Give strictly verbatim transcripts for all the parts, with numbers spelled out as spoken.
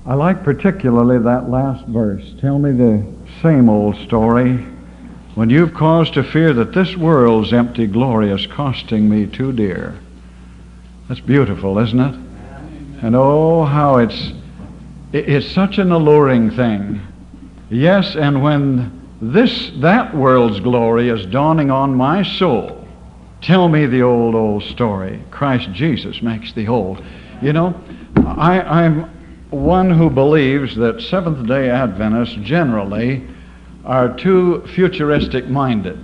I like particularly that last verse. Tell me the same old story. When you've cause to fear that this world's empty glory is costing me too dear. That's beautiful, isn't it? And oh, how it's it's such an alluring thing. Yes, and when this that world's glory is dawning on my soul, tell me the old, old story. Christ Jesus makes the old. You know, I, I'm one who believes that Seventh-day Adventists generally are too futuristic-minded.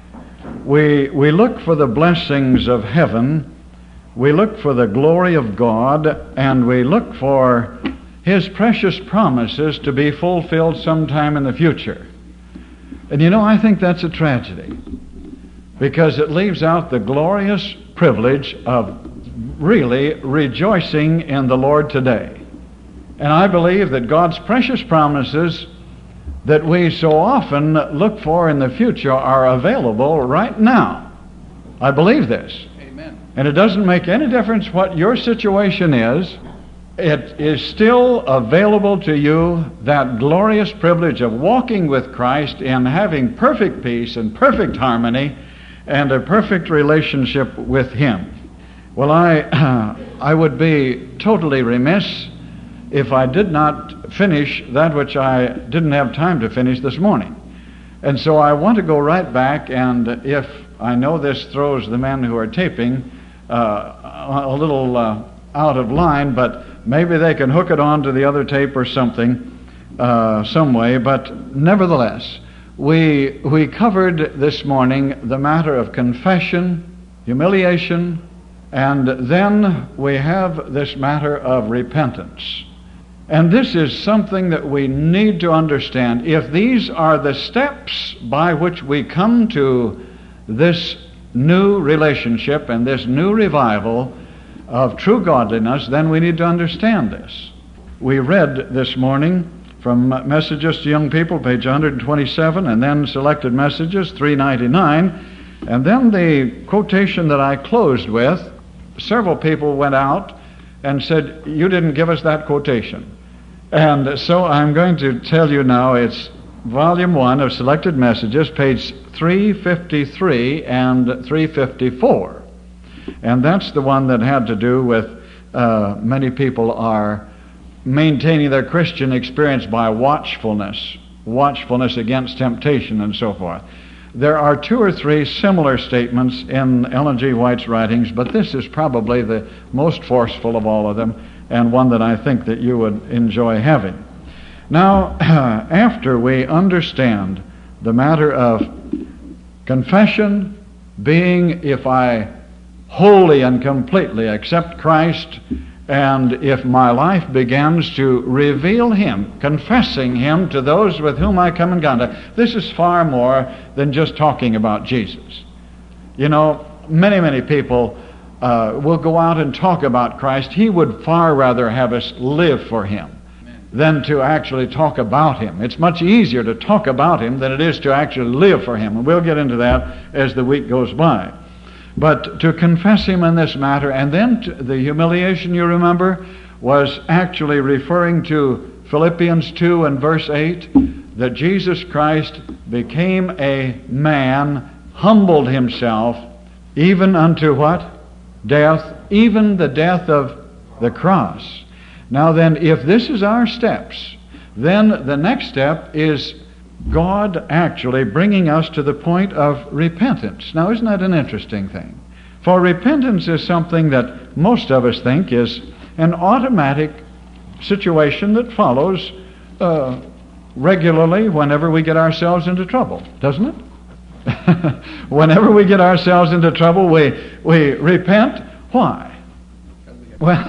We, we look for the blessings of heaven, we look for the glory of God, and we look for His precious promises to be fulfilled sometime in the future. And you know, I think that's a tragedy, because it leaves out the glorious privilege of really rejoicing in the Lord today. And I believe that God's precious promises that we so often look for in the future are available right now. I believe this. Amen. And it doesn't make any difference what your situation is. It is still available to you, that glorious privilege of walking with Christ in having perfect peace and perfect harmony and a perfect relationship with Him. Well, I, uh, I would be totally remiss if I did not finish that which I didn't have time to finish this morning. And so I want to go right back, and if I know this throws the men who are taping uh, a little uh, out of line, but maybe they can hook it on to the other tape or something, uh, some way, but nevertheless, we, we covered this morning the matter of confession, humiliation, and then we have this matter of repentance. And this is something that we need to understand. If these are the steps by which we come to this new relationship and this new revival of true godliness, then we need to understand this. We read this morning from Messages to Young People, page one twenty-seven, and then Selected Messages, three ninety-nine, and then the quotation that I closed with. Several people went out and said, "You didn't give us that quotation." And so I'm going to tell you now, it's volume one of Selected Messages, page three fifty-three and three fifty-four. And that's the one that had to do with uh, many people are maintaining their Christian experience by watchfulness, watchfulness against temptation and so forth. There are two or three similar statements in Ellen G. White's writings, but this is probably the most forceful of all of them, and one that I think that you would enjoy having. Now, after we understand the matter of confession being if I wholly and completely accept Christ, and if my life begins to reveal Him, confessing Him to those with whom I come in contact, this is far more than just talking about Jesus. You know, many, many people uh, will go out and talk about Christ. He would far rather have us live for Him than to actually talk about Him. It's much easier to talk about Him than it is to actually live for Him. And we'll get into that as the week goes by. But to confess Him in this matter, and then to the humiliation, you remember, was actually referring to Philippians two and verse eight, that Jesus Christ became a man, humbled Himself, even unto what? Death, even the death of the cross. Now then, if this is our steps, then the next step is God actually bringing us to the point of repentance. Now, isn't that an interesting thing? For repentance is something that most of us think is an automatic situation that follows uh, regularly whenever we get ourselves into trouble, doesn't it? Whenever we get ourselves into trouble, we, we repent. Why? Well,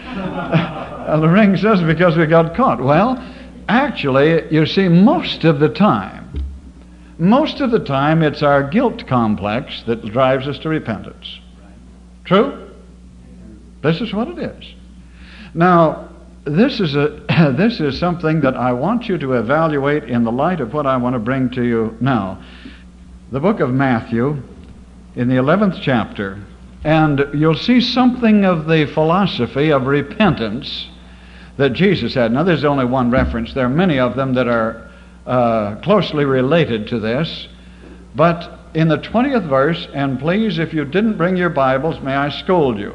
the ring says because we got caught. Well, actually, you see, most of the time, most of the time it's our guilt complex that drives us to repentance. True? This is what it is. Now, this is a this is something that I want you to evaluate in the light of what I want to bring to you now. The book of Matthew, in the eleventh chapter, and you'll see something of the philosophy of repentance that Jesus had. Now, there's only one reference. There are many of them that are uh, closely related to this. But in the twentieth verse, and please, if you didn't bring your Bibles, may I scold you.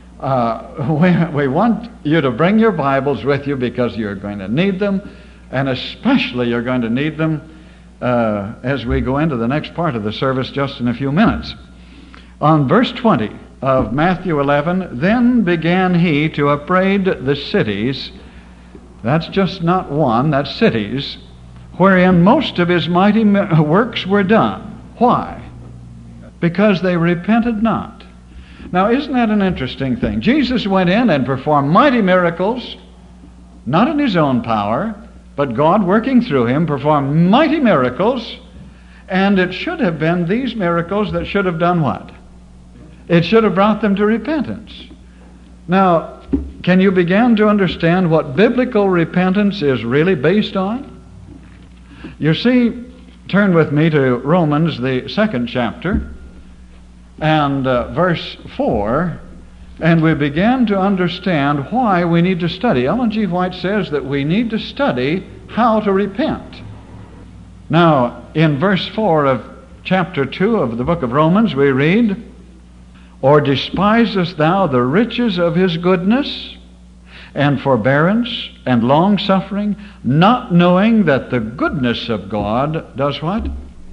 Uh, we, we want you to bring your Bibles with you because you're going to need them, and especially you're going to need them uh, as we go into the next part of the service just in a few minutes. On verse twenty of Matthew eleven, then began he to upbraid the cities, that's just not one, that's cities, wherein most of his mighty works were done. Why? Because they repented not. Now, isn't that an interesting thing? Jesus went in and performed mighty miracles, not in his own power, but God working through him performed mighty miracles, and it should have been these miracles that should have done what? It should have brought them to repentance. Now, can you begin to understand what biblical repentance is really based on? You see, turn with me to Romans, the second chapter, and uh, verse four, and we begin to understand why we need to study. Ellen G. White says that we need to study how to repent. Now, in verse four of chapter two of the book of Romans, we read, or despisest thou the riches of his goodness and forbearance and long-suffering, not knowing that the goodness of God does what?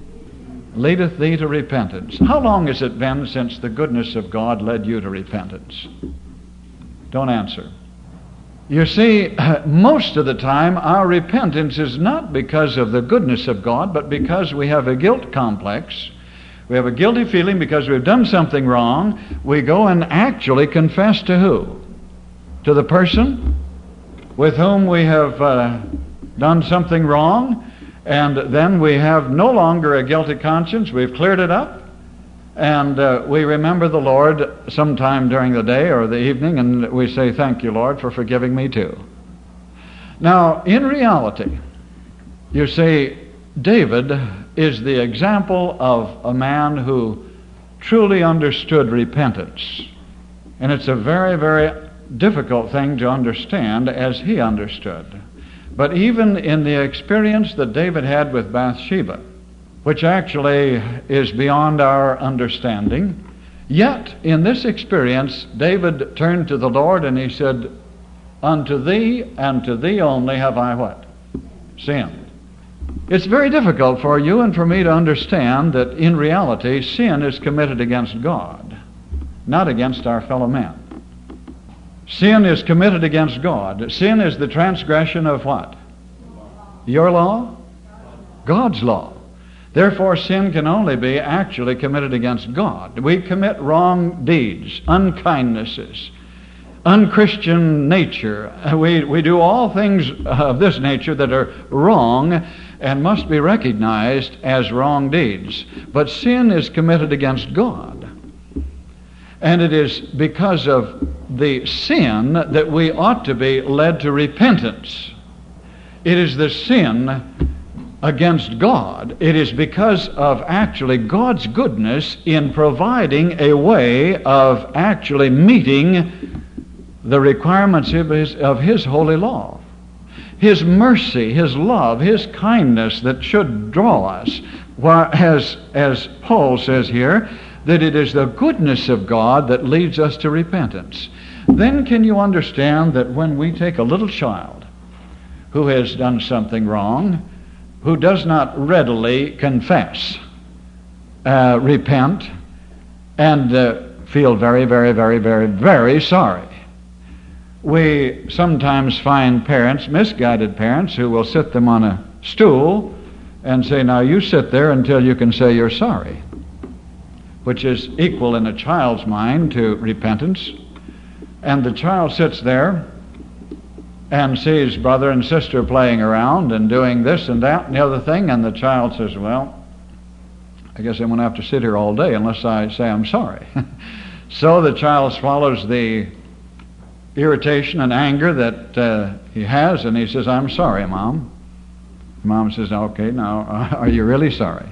Leadeth thee to repentance. How long has it been since the goodness of God led you to repentance? Don't answer. You see, most of the time our repentance is not because of the goodness of God, but because we have a guilt complex. We have a guilty feeling because we've done something wrong. We go and actually confess to who? To the person with whom we have uh, done something wrong, and then we have no longer a guilty conscience. We've cleared it up, and uh, we remember the Lord sometime during the day or the evening, and we say, thank you, Lord, for forgiving me too. Now, in reality, you see, David is the example of a man who truly understood repentance. And it's a very, very difficult thing to understand as he understood. But even in the experience that David had with Bathsheba, which actually is beyond our understanding, yet in this experience David turned to the Lord and he said, unto thee and to thee only have I what? Sinned. It's very difficult for you and for me to understand that in reality sin is committed against God, not against our fellow men. Sin is committed against God. Sin is the transgression of what? Your law? God's law. Therefore, sin can only be actually committed against God. We commit wrong deeds, unkindnesses, unchristian nature. We, we do all things of this nature that are wrong and must be recognized as wrong deeds. But sin is committed against God. And it is because of the sin that we ought to be led to repentance. It is the sin against God. It is because of actually God's goodness in providing a way of actually meeting the requirements of His, of His holy law. His mercy, His love, His kindness that should draw us. As, as Paul says here, that it is the goodness of God that leads us to repentance. Then can you understand that when we take a little child who has done something wrong, who does not readily confess, uh, repent, and uh, feel very, very, very, very, very sorry. We sometimes find parents, misguided parents, who will sit them on a stool and say, now you sit there until you can say you're sorry, which is equal in a child's mind to repentance. And the child sits there and sees brother and sister playing around and doing this and that and the other thing, and the child says, well, I guess I'm going to have to sit here all day unless I say I'm sorry. So the child swallows the irritation and anger that uh, he has, and he says, I'm sorry, Mom. Mom says, okay, now, uh, are you really sorry?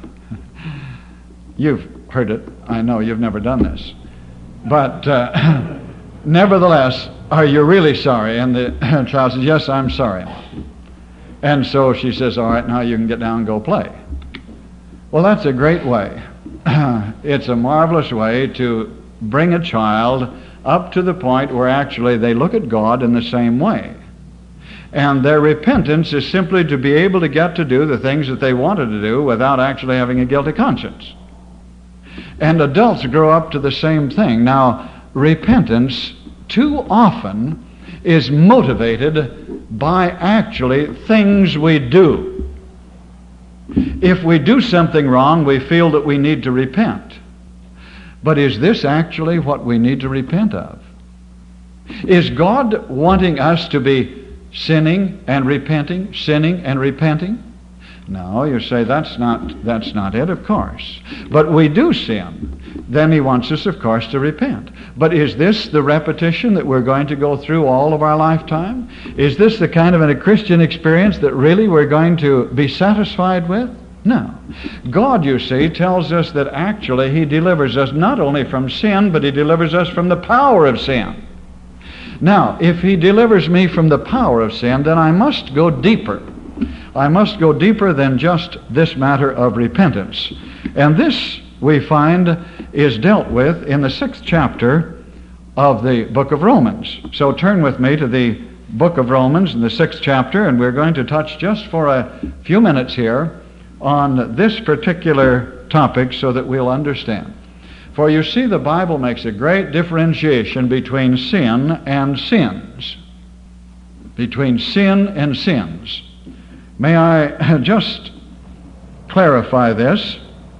You've heard it. I know you've never done this. But uh, nevertheless, "Are you really sorry?" And the child says, "Yes, I'm sorry." And so she says, "All right, now you can get down and go play." Well, that's a great way. It's a marvelous way to bring a child up to the point where actually they look at God in the same way. And their repentance is simply to be able to get to do the things that they wanted to do without actually having a guilty conscience. And adults grow up to the same thing. Now, repentance too often is motivated by actually things we do. If we do something wrong, we feel that we need to repent. But is this actually what we need to repent of? Is God wanting us to be sinning and repenting, sinning and repenting? No, you say that's not that's not it, of course. But we do sin. Then he wants us, of course, to repent. But is this the repetition that we're going to go through all of our lifetime? Is this the kind of a Christian experience that really we're going to be satisfied with? No. God, you see, tells us that actually he delivers us not only from sin, but he delivers us from the power of sin. Now, if he delivers me from the power of sin, then I must go deeper. I must go deeper than just this matter of repentance. And this, we find, is dealt with in the sixth chapter of the book of Romans. So turn with me to the book of Romans in the sixth chapter, and we're going to touch just for a few minutes here on this particular topic so that we'll understand. For you see, the Bible makes a great differentiation between sin and sins. Between sin and sins. May I just clarify this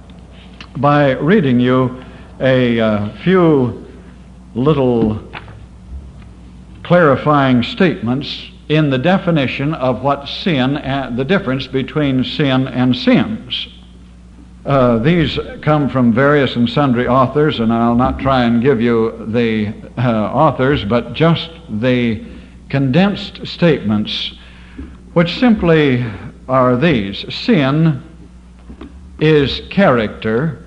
by reading you a uh, few little clarifying statements in the definition of what sin, and the difference between sin and sins. Uh, these come from various and sundry authors, and I'll not try and give you the uh, authors, but just the condensed statements, which simply are these. Sin is character.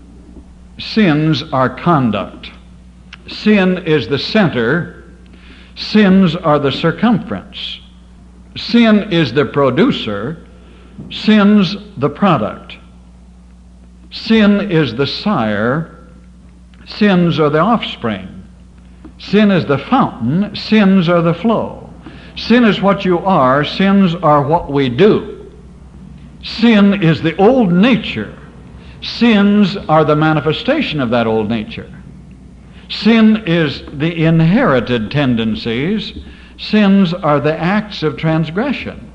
Sins are conduct. Sin is the center. Sins are the circumference. Sin is the producer. Sin's the product. Sin is the sire. Sins are the offspring. Sin is the fountain. Sins are the flow. Sin is what you are. Sins are what we do. Sin is the old nature. Sins are the manifestation of that old nature. Sin is the inherited tendencies. Sins are the acts of transgression.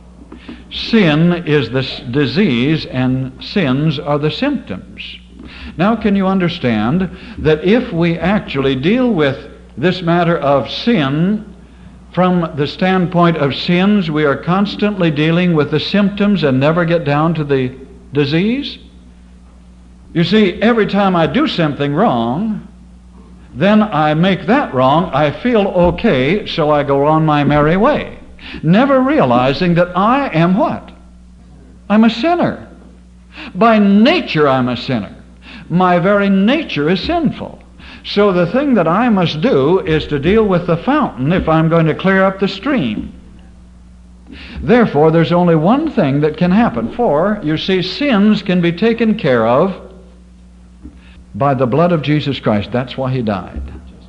Sin is the disease, and sins are the symptoms. Now, can you understand that if we actually deal with this matter of sin from the standpoint of sins, we are constantly dealing with the symptoms and never get down to the disease? You see, every time I do something wrong, then I make that wrong, I feel okay, so I go on my merry way, never realizing that I am what? I'm a sinner. By nature I'm a sinner. My very nature is sinful. So the thing that I must do is to deal with the fountain if I'm going to clear up the stream. Therefore, there's only one thing that can happen. For, you see, sins can be taken care of by the blood of Jesus Christ. That's why he died.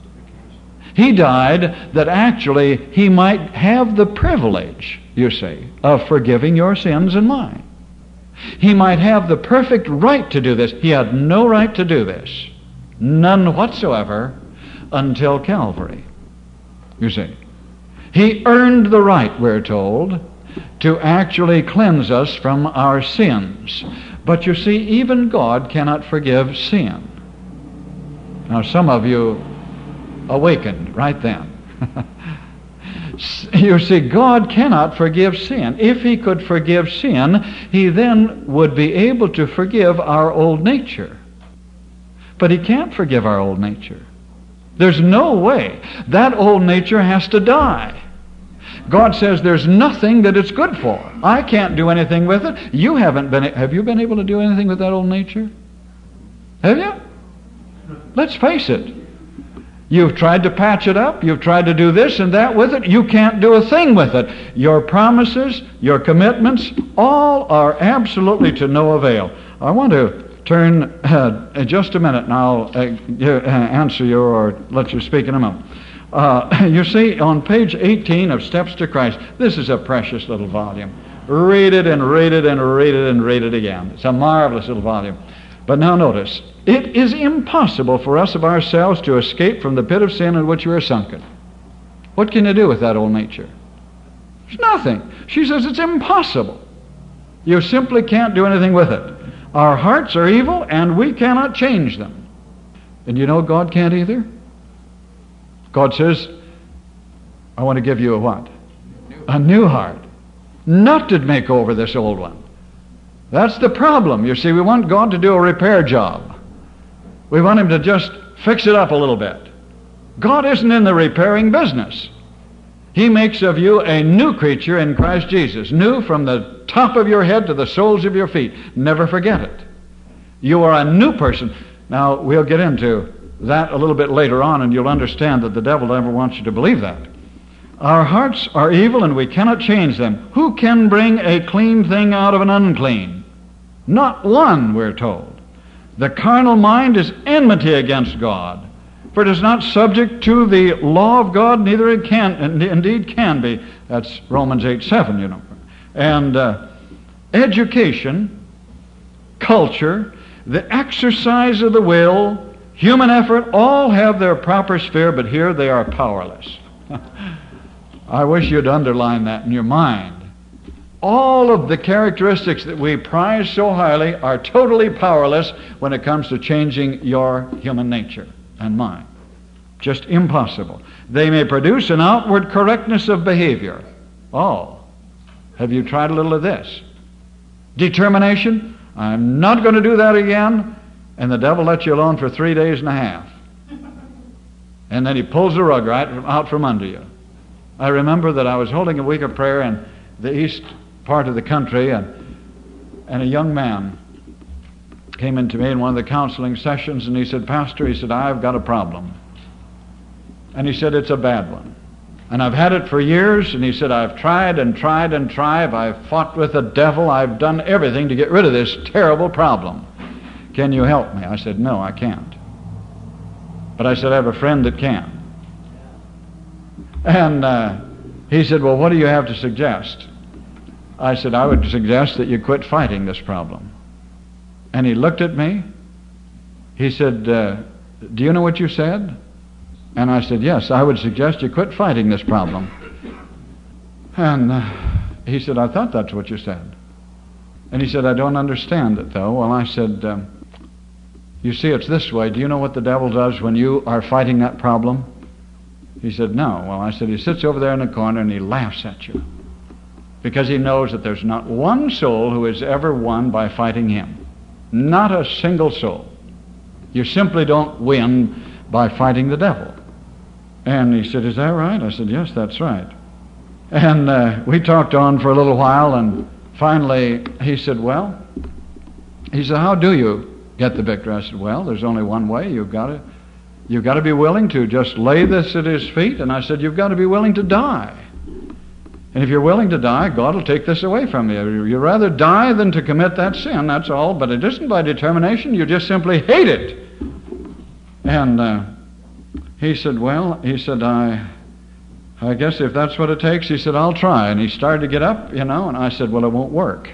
He died that actually he might have the privilege, you see, of forgiving your sins and mine. He might have the perfect right to do this. He had no right to do this. None whatsoever until Calvary. You see. He earned the right, we're told, to actually cleanse us from our sins. But you see, even God cannot forgive sin. Now, some of you awakened right then. You see, God cannot forgive sin. If he could forgive sin, he then would be able to forgive our old nature. But he can't forgive our old nature. There's no way. That old nature has to die. God says there's nothing that it's good for. I can't do anything with it. You haven't been, have you been able to do anything with that old nature? Have you? Let's face it. You've tried to patch it up. You've tried to do this and that with it. You can't do a thing with it. Your promises, your commitments, all are absolutely to no avail. I want to turn uh, in just a minute, and I'll uh, uh, answer you or let you speak in a moment. Uh, you see, on page eighteen of Steps to Christ, this is a precious little volume. Read it and read it and read it and read it again. It's a marvelous little volume. But now notice, it is impossible for us of ourselves to escape from the pit of sin in which we are sunken. What can you do with that old nature? There's nothing. She says it's impossible. You simply can't do anything with it. Our hearts are evil and we cannot change them. And you know God can't either? God says, I want to give you a what? A new heart. Not to make over this old one. That's the problem. You see, we want God to do a repair job. We want Him to just fix it up a little bit. God isn't in the repairing business. He makes of you a new creature in Christ Jesus. New from the top of your head to the soles of your feet. Never forget it. You are a new person. Now, we'll get into that a little bit later on, and you'll understand that the devil never wants you to believe that. Our hearts are evil and we cannot change them. Who can bring a clean thing out of an unclean? Not one, we're told. The carnal mind is enmity against God, for it is not subject to the law of God, neither it can, indeed can be. That's Romans eight seven, you know. And uh, education, culture, the exercise of the will, human effort, all have their proper sphere, but here they are powerless. I wish you'd underline that in your mind. All of the characteristics that we prize so highly are totally powerless when it comes to changing your human nature and mine. Just impossible. They may produce an outward correctness of behavior. Oh, have you tried a little of this? Determination, I'm not going to do that again, and the devil lets you alone for three days and a half. And then he pulls the rug right out from under you. I remember that I was holding a week of prayer in the east part of the country, and, and a young man came into me in one of the counseling sessions, and he said, Pastor, he said, I've got a problem. And he said, it's a bad one. And I've had it for years, and he said, I've tried and tried and tried. I've fought with the devil. I've done everything to get rid of this terrible problem. Can you help me? I said, no, I can't. But I said, I have a friend that can. And uh, he said, well, what do you have to suggest? I said, I would suggest that you quit fighting this problem. And he looked at me. He said, uh, do you know what you said? And I said, yes, I would suggest you quit fighting this problem. And uh, he said, I thought that's what you said. And he said, I don't understand it, though. Well, I said, um, you see, it's this way. Do you know what the devil does when you are fighting that problem? He said, no. Well, I said, he sits over there in the corner and he laughs at you. Because he knows that there's not one soul who is ever won by fighting him. Not a single soul. You simply don't win by fighting the devil. And he said, is that right? I said, yes, that's right. And uh, we talked on for a little while, and finally he said, well, he said, how do you get the victory? I said, well, there's only one way. You've got to, you've got to be willing to just lay this at his feet. And I said, you've got to be willing to die. And if you're willing to die, God will take this away from you. You'd rather die than to commit that sin, that's all. But it isn't by determination. You just simply hate it. And uh, he said, well, he said, I I guess if that's what it takes, he said, I'll try. And he started to get up, you know, and I said, well, it won't work.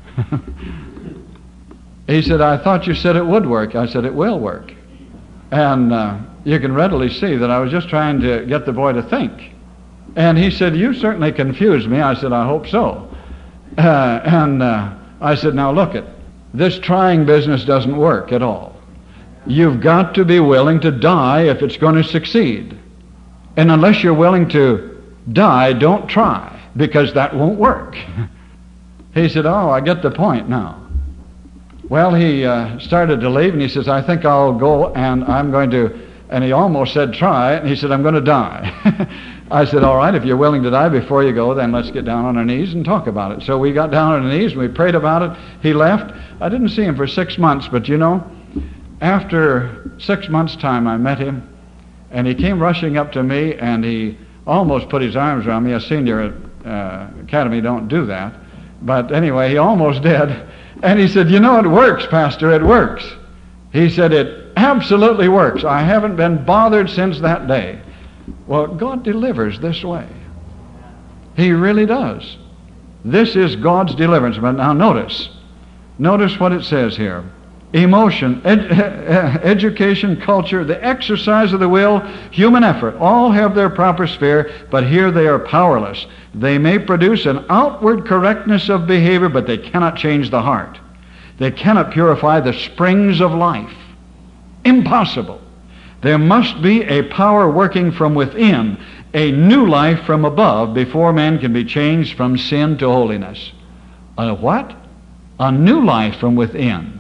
He said, I thought you said it would work. I said, it will work. And uh, you can readily see that I was just trying to get the boy to think. And he said, you certainly confused me. I said, I hope so. Uh, and uh, I said, now look it, this trying business doesn't work at all. You've got to be willing to die if it's going to succeed. And unless you're willing to die, don't try, because that won't work. He said, oh, I get the point now. Well, he uh, started to leave, and he says, I think I'll go, and I'm going to, and he almost said try, and he said, I'm going to die. I said, all right, if you're willing to die before you go, then let's get down on our knees and talk about it. So we got down on our knees, and we prayed about it. He left. I didn't see him for six months, but you know, after six months' time, I met him, And he came rushing up to me, and he almost put his arms around me. A senior at uh, Academy don't do that. But anyway, he almost did. And he said, you know, it works, Pastor, it works. He said, it absolutely works. I haven't been bothered since that day. Well, God delivers this way. He really does. This is God's deliverance. But now notice. Notice what it says here. Emotion, ed- education, culture, the exercise of the will, human effort, all have their proper sphere, but here they are powerless. They may produce an outward correctness of behavior, but they cannot change the heart. They cannot purify the springs of life. Impossible. There must be a power working from within, a new life from above, before man can be changed from sin to holiness. A what? A new life from within.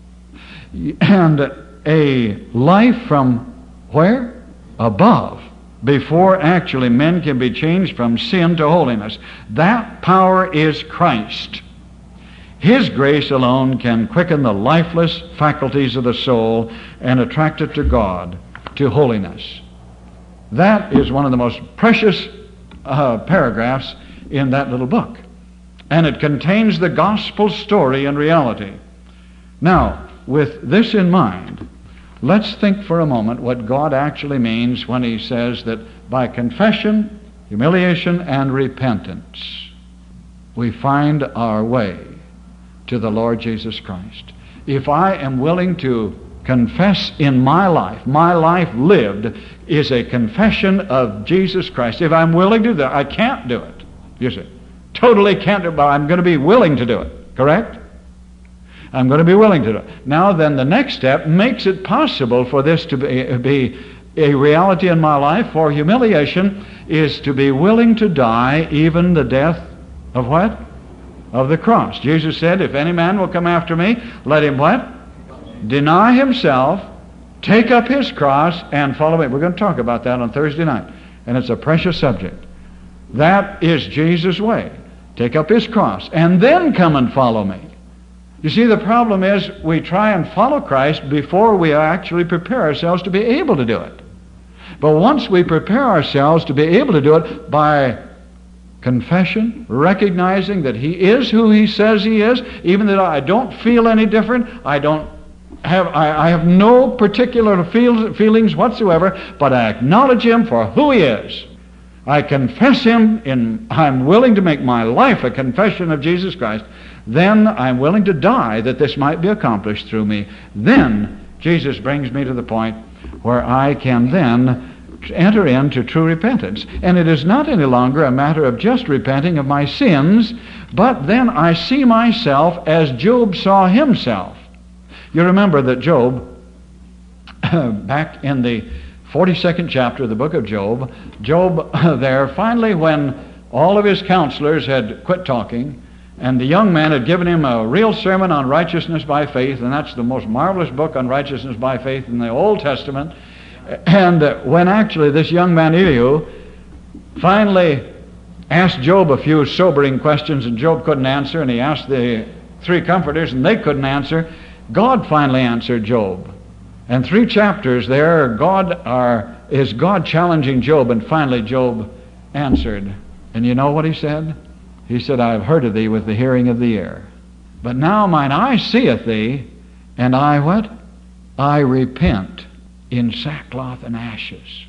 And a life from where? Above. Before actually men can be changed from sin to holiness. That power is Christ. His grace alone can quicken the lifeless faculties of the soul and attract it to God, to holiness. That is one of the most precious uh, paragraphs in that little book. And it contains the gospel story and reality. Now, with this in mind, let's think for a moment what God actually means when he says that by confession, humiliation, and repentance, we find our way to the Lord Jesus Christ. If I am willing to confess in my life, my life lived is a confession of Jesus Christ. If I'm willing to do that, I can't do it. You see, totally can't do it, but I'm going to be willing to do it. Correct? I'm going to be willing to do it. Now then, the next step makes it possible for this to be, be a reality in my life, for humiliation is to be willing to die, even the death of what? Of the cross. Jesus said, if any man will come after me, let him what? Deny himself, take up his cross, and follow me. We're going to talk about that on Thursday night, and it's a precious subject. That is Jesus' way. Take up his cross, and then come and follow me. You see, the problem is we try and follow Christ before we actually prepare ourselves to be able to do it. But once we prepare ourselves to be able to do it by confession, recognizing that he is who he says he is, even that I don't feel any different, I don't have, I, I have no particular feel, feelings whatsoever, but I acknowledge him for who he is. I confess him, in, I'm willing to make my life a confession of Jesus Christ. Then I'm willing to die that this might be accomplished through me. Then Jesus brings me to the point where I can then enter into true repentance. And it is not any longer a matter of just repenting of my sins, but then I see myself as Job saw himself. You remember that Job, back in the forty-second chapter of the book of Job, Job there, finally when all of his counselors had quit talking, and the young man had given him a real sermon on righteousness by faith, and that's the most marvelous book on righteousness by faith in the Old Testament. And when actually this young man Elihu finally asked Job a few sobering questions, and Job couldn't answer, and he asked the three comforters, and they couldn't answer, God finally answered Job. And three chapters there, God are is God challenging Job, and finally Job answered. And you know what he said? He said, I have heard of thee with the hearing of the ear. But now mine eye seeth thee, and I what? I repent in sackcloth and ashes.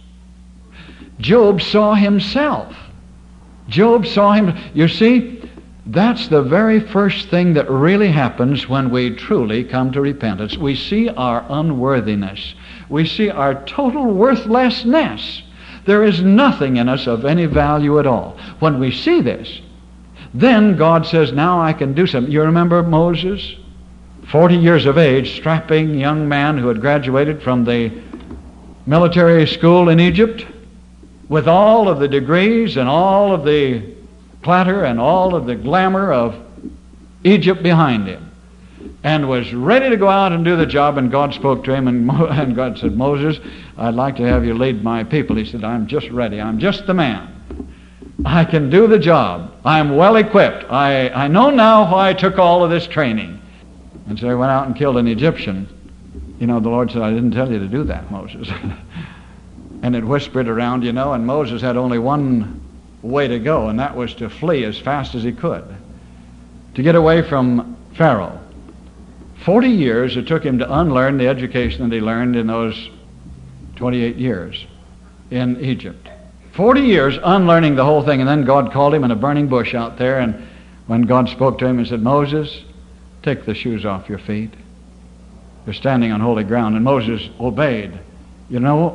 Job saw himself. Job saw him. You see, that's the very first thing that really happens when we truly come to repentance. We see our unworthiness. We see our total worthlessness. There is nothing in us of any value at all. When we see this, then God says, now I can do something. You remember Moses? Forty years of age, strapping young man who had graduated from the military school in Egypt with all of the degrees and all of the clatter and all of the glamour of Egypt behind him, and was ready to go out and do the job. And God spoke to him, and, Mo- and God said, Moses, I'd like to have you lead my people. He said, I'm just ready. I'm just the man. I can do the job. I'm well equipped. I, I know now why I took all of this training. And so he went out and killed an Egyptian. You know, the Lord said, I didn't tell you to do that, Moses. and it whispered around, you know, and Moses had only one way to go, and that was to flee as fast as he could, to get away from Pharaoh. Forty years it took him to unlearn the education that he learned in those twenty-eight years in Egypt. Forty years unlearning the whole thing, and then God called him in a burning bush out there, and when God spoke to him and said, Moses, take the shoes off your feet. You're standing on holy ground. And Moses obeyed. You know,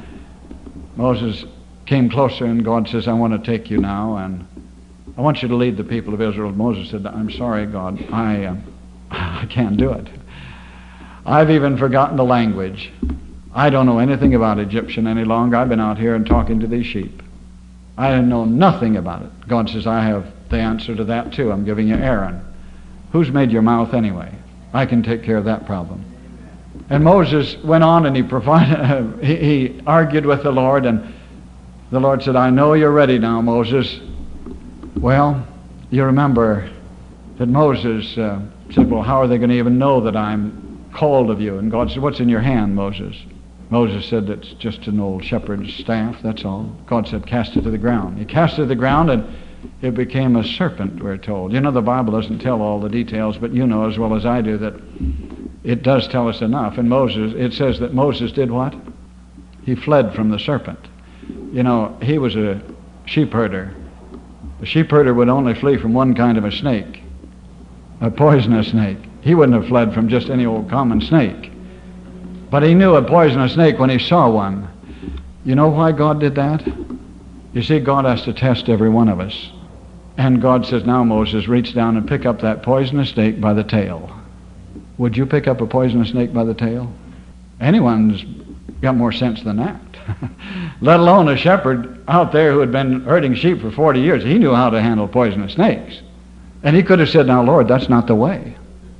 Moses came closer, and God says, I want to take you now, and I want you to lead the people of Israel. Moses said, I'm sorry, God, I, uh, I can't do it. I've even forgotten the language. I don't know anything about Egyptian any longer. I've been out here and talking to these sheep. I know nothing about it. God says, I have the answer to that too. I'm giving you Aaron. Who's made your mouth anyway? I can take care of that problem. And Moses went on and he provided, he, he argued with the Lord, and the Lord said, I know you're ready now, Moses. Well, you remember that Moses uh, said, well, how are they going to even know that I'm called of you? And God said, what's in your hand, Moses? Moses said, it's just an old shepherd's staff, that's all. God said, cast it to the ground. He cast it to the ground, and it became a serpent, we're told. You know, the Bible doesn't tell all the details, but you know as well as I do that it does tell us enough. And Moses, it says that Moses did what? He fled from the serpent. You know, he was a sheep herder. The sheep herder would only flee from one kind of a snake, a poisonous snake. He wouldn't have fled from just any old common snake. But he knew a poisonous snake when he saw one. You know why God did that? You see, God has to test every one of us. And God says, now Moses, reach down and pick up that poisonous snake by the tail. Would you pick up a poisonous snake by the tail? Anyone's got more sense than that. Let alone a shepherd out there who had been herding sheep for forty years. He knew how to handle poisonous snakes. And he could have said, now Lord, that's not the way.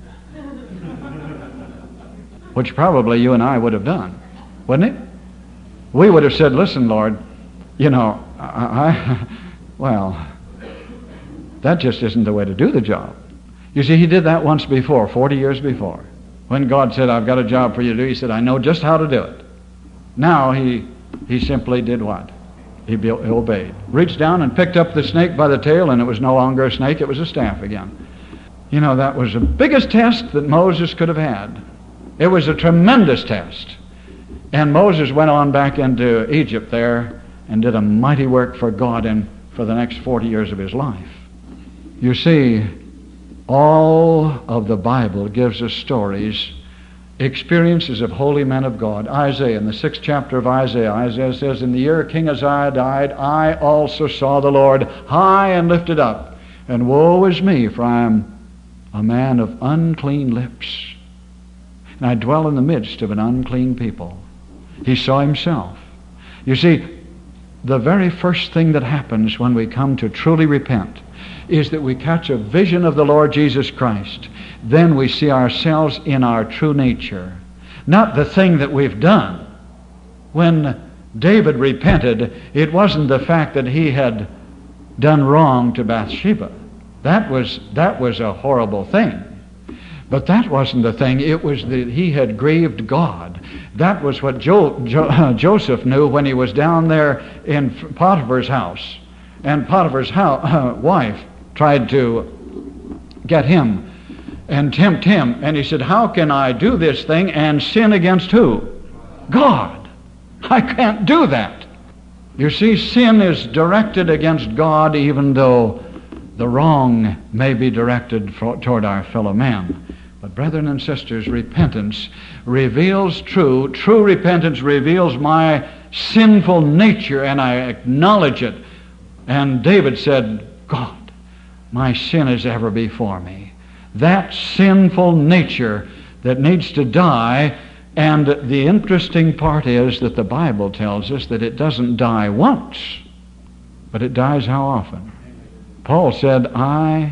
Which probably you and I would have done, wouldn't it? We would have said, listen, Lord, you know, I, I well, that just isn't the way to do the job. You see, he did that once before, forty years before. When God said, I've got a job for you to do, he said, I know just how to do it. Now he he simply did what? He obeyed. Reached down and picked up the snake by the tail, and it was no longer a snake, it was a staff again. You know, that was the biggest test that Moses could have had. It was a tremendous test. And Moses went on back into Egypt there and did a mighty work for God and for the next forty years of his life. You see, all of the Bible gives us stories, experiences of holy men of God. Isaiah, in the sixth chapter of Isaiah, Isaiah says, in the year King Uzziah died, I also saw the Lord high and lifted up, and woe is me, for I am a man of unclean lips, and I dwell in the midst of an unclean people. He saw himself. You see, the very first thing that happens when we come to truly repent is that we catch a vision of the Lord Jesus Christ. Then we see ourselves in our true nature, not the thing that we've done. When David repented, it wasn't the fact that he had done wrong to Bathsheba. That was, that was a horrible thing. But that wasn't the thing. It was that he had grieved God. That was what jo- jo- Joseph knew when he was down there in Potiphar's house. And Potiphar's house, uh, wife tried to get him and tempt him. And he said, how can I do this thing and sin against who? God. I can't do that. You see, sin is directed against God even though the wrong may be directed for, toward our fellow man. But brethren and sisters, repentance reveals true. True repentance reveals my sinful nature, and I acknowledge it. And David said, God, my sin is ever before me. That sinful nature that needs to die. And the interesting part is that the Bible tells us that it doesn't die once, but it dies how often? Paul said, I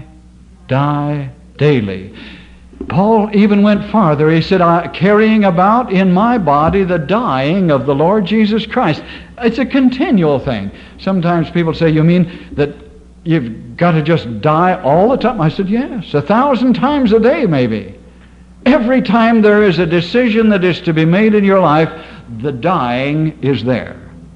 die daily. Paul even went farther. He said, I, carrying about in my body the dying of the Lord Jesus Christ. It's a continual thing. Sometimes people say, you mean that you've got to just die all the time? I said, yes, a thousand times a day maybe. Every time there is a decision that is to be made in your life, the dying is there.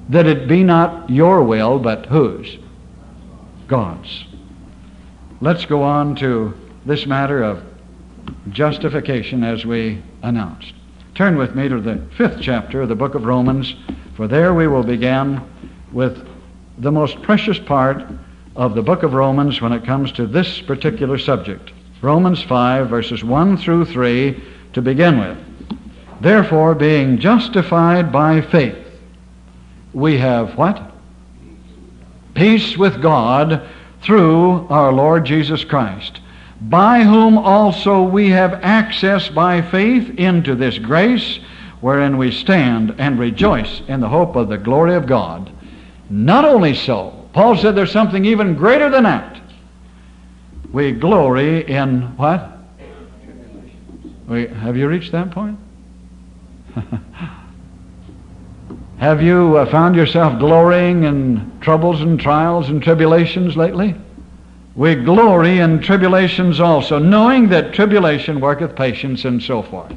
that it be not your will, but whose? God's. Let's go on to this matter of justification as we announced. Turn with me to the fifth chapter of the book of Romans, for there we will begin with the most precious part of the book of Romans when it comes to this particular subject. Romans five, verses one through three to begin with. Therefore, being justified by faith, we have what? Peace with God through our Lord Jesus Christ, by whom also we have access by faith into this grace wherein we stand and rejoice in the hope of the glory of God. Not only so, Paul said there's something even greater than that. We glory in what? We, have you reached that point? Have you uh, found yourself glorying in troubles and trials and tribulations lately? We glory in tribulations also, knowing that tribulation worketh patience and so forth.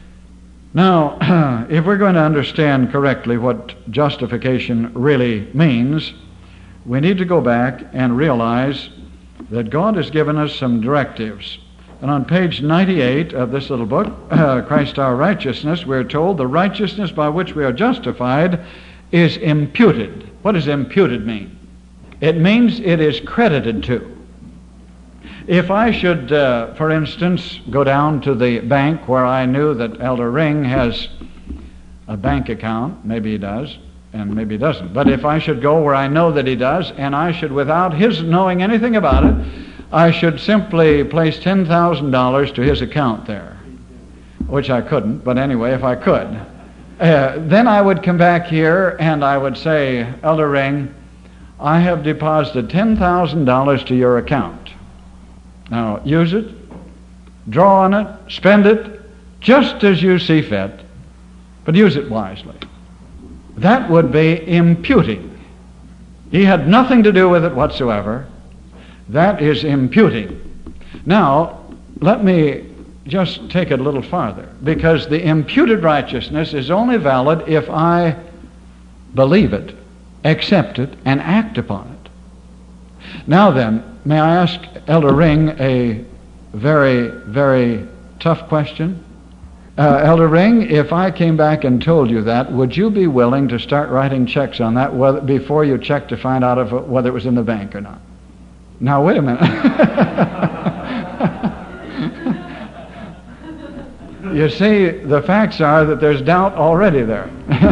Now, if we're going to understand correctly what justification really means, we need to go back and realize that God has given us some directives. And on page ninety-eight of this little book, uh, Christ our Righteousness, we're told the righteousness by which we are justified is imputed. What does imputed mean? It means it is credited to. If I should, uh, for instance, go down to the bank where I knew that Elder Ring has a bank account, maybe he does, and maybe he doesn't. But if I should go where I know that he does, and I should, without his knowing anything about it, I should simply place ten thousand dollars to his account there, which I couldn't, but anyway, if I could. Uh, then I would come back here and I would say, Elder Ring, I have deposited ten thousand dollars to your account. Now, use it, draw on it, spend it, just as you see fit, but use it wisely. That would be imputing. He had nothing to do with it whatsoever. That is imputing. Now, let me just take it a little farther, because the imputed righteousness is only valid if I believe it, accept it, and act upon it. Now then, may I ask Elder Ring a very, very tough question? Uh, Elder Ring, if I came back and told you that, would you be willing to start writing checks on that whether, before you check to find out if, whether it was in the bank or not? Now, wait a minute. You see, the facts are that there's doubt already there.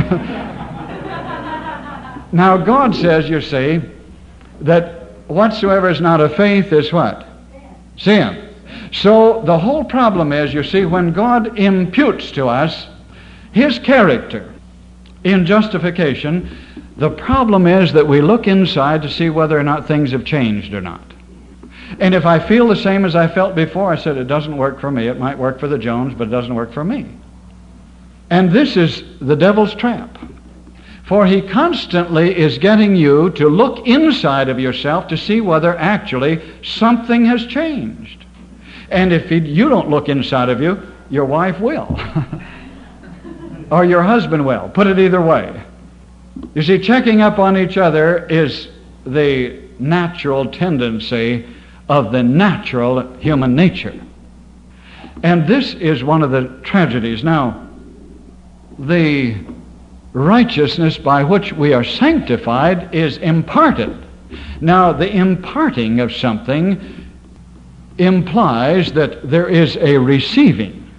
Now, God says, you see, that whatsoever is not of faith is what? Sin. So the whole problem is, you see, when God imputes to us His character in justification, the problem is that we look inside to see whether or not things have changed or not. And if I feel the same as I felt before, I said, it doesn't work for me. It might work for the Jones, but it doesn't work for me. And this is the devil's trap. For he constantly is getting you to look inside of yourself to see whether actually something has changed. And if he, you don't look inside of you, your wife will. Or your husband will. Put it either way. You see, checking up on each other is the natural tendency of the natural human nature. And this is one of the tragedies. Now, the righteousness by which we are sanctified is imparted. Now, the imparting of something implies that there is a receiving.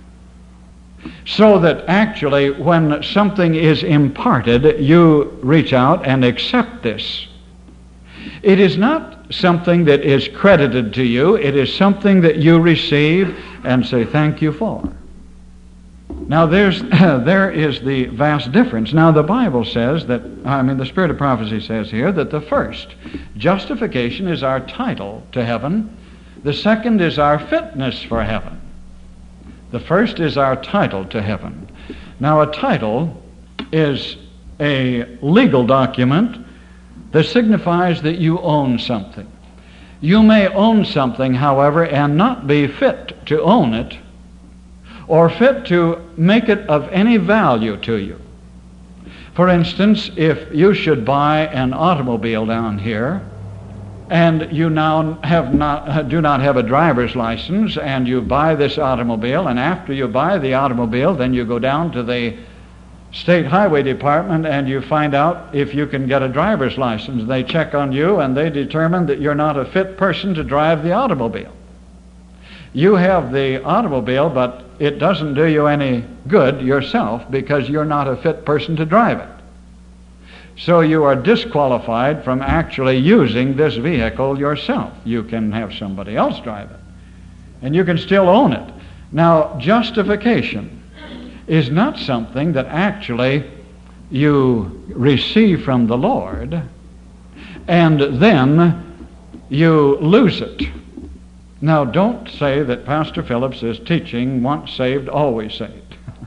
So that actually when something is imparted, you reach out and accept this. It is not something that is credited to you. It is something that you receive and say thank you for. Now there's there is the vast difference. Now the Bible says that, I mean the Spirit of Prophecy says here, that the first, justification, is our title to heaven. The second is our fitness for heaven. The first is our title to heaven. Now a title is a legal document that signifies that you own something. You may own something, however, and not be fit to own it, or fit to make it of any value to you. For instance, if you should buy an automobile down here, and you now have not, do not have a driver's license, and you buy this automobile, and after you buy the automobile, then you go down to the State Highway Department and you find out if you can get a driver's license. They check on you and they determine that you're not a fit person to drive the automobile. You have the automobile, but it doesn't do you any good yourself because you're not a fit person to drive it. So you are disqualified from actually using this vehicle yourself. You can have somebody else drive it, and you can still own it. Now, justification is not something that actually you receive from the Lord, and then you lose it. Now, don't say that Pastor Phillips is teaching once saved, always saved.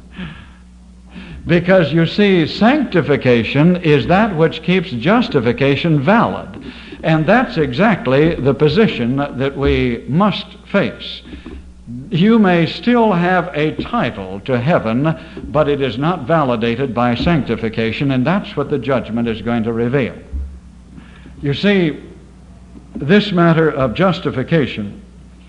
Because you see, sanctification is that which keeps justification valid. And that's exactly the position that we must face. You may still have a title to heaven, but it is not validated by sanctification, and that's what the judgment is going to reveal. You see, this matter of justification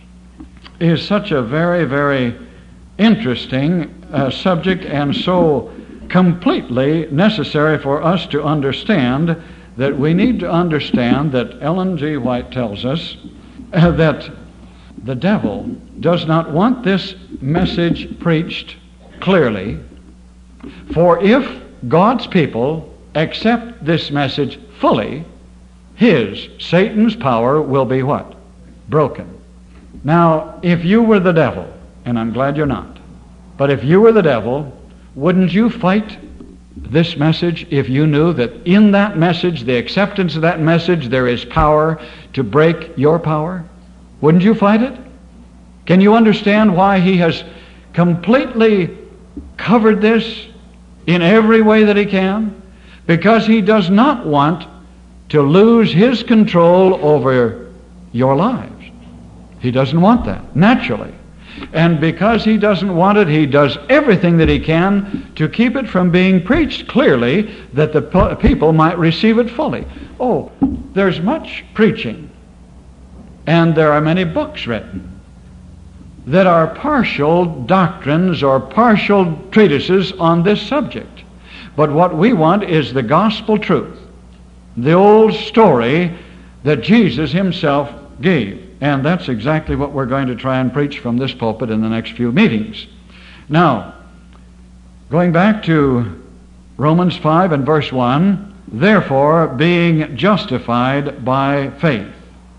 is such a very, very interesting uh, subject, and so completely necessary for us to understand that we need to understand that Ellen G. White tells us uh, that the devil does not want this message preached clearly, for if God's people accept this message fully, his, Satan's power will be what? Broken. Now, if you were the devil, and I'm glad you're not, but if you were the devil, wouldn't you fight this message if you knew that in that message, the acceptance of that message, there is power to break your power? Wouldn't you fight it? Can you understand why he has completely covered this in every way that he can? Because he does not want to lose his control over your lives. He doesn't want that, naturally. And because he doesn't want it, he does everything that he can to keep it from being preached clearly, that the people might receive it fully. Oh, there's much preaching, and there are many books written that are partial doctrines or partial treatises on this subject. But what we want is the gospel truth, the old story that Jesus himself gave. And that's exactly what we're going to try and preach from this pulpit in the next few meetings. Now, going back to Romans five and verse one, therefore being justified by faith.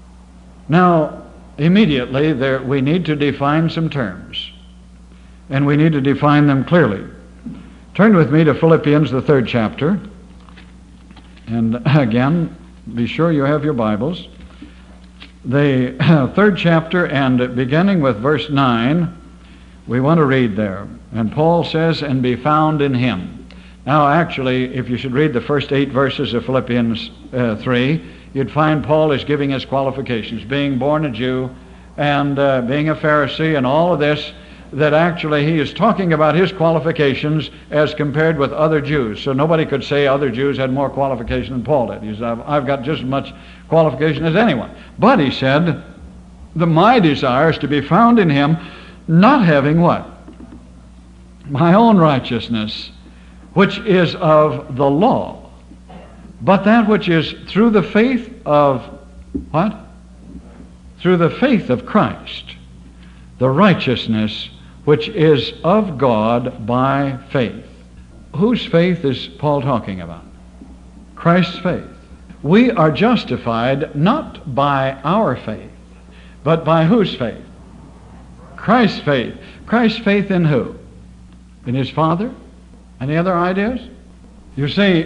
Now, immediately there we need to define some terms, and we need to define them clearly. Turn with me to Philippians, the third chapter, and again, be sure you have your Bibles. The third chapter, and beginning with verse nine, we want to read there. And Paul says, and be found in him. Now, actually, if you should read the first eight verses of Philippians uh, three, you'd find Paul is giving his qualifications, being born a Jew and uh, being a Pharisee and all of this, that actually he is talking about his qualifications as compared with other Jews. So nobody could say other Jews had more qualification than Paul did. He said, I've, I've got just as much qualification as anyone. But he said, the my desire is to be found in him, not having what? My own righteousness, which is of the law, but that which is through the faith of what? Through the faith of Christ, the righteousness which is of God by faith. Whose faith is Paul talking about? Christ's faith. We are justified not by our faith, but by whose faith? Christ's faith. Christ's faith in who? In his Father? Any other ideas? You see,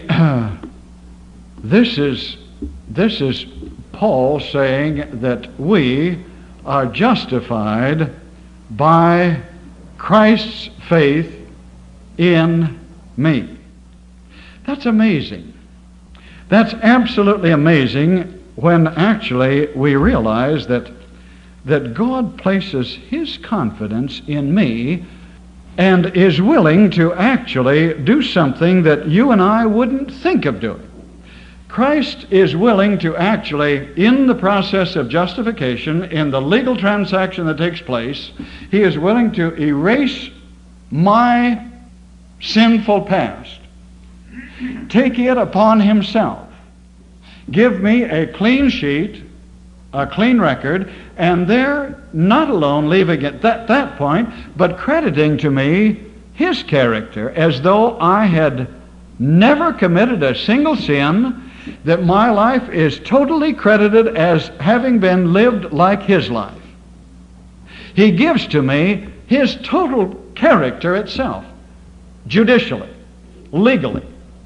this is this is Paul saying that we are justified by Christ's faith in me. That's amazing. That's absolutely amazing when actually we realize that that God places his confidence in me and is willing to actually do something that you and I wouldn't think of doing. Christ is willing to actually, in the process of justification, in the legal transaction that takes place, he is willing to erase my sinful past, take it upon himself, give me a clean sheet, a clean record, and there, not alone leaving it at that, that point, but crediting to me his character as though I had never committed a single sin, that my life is totally credited as having been lived like his life. He gives to me his total character itself, judicially, legally.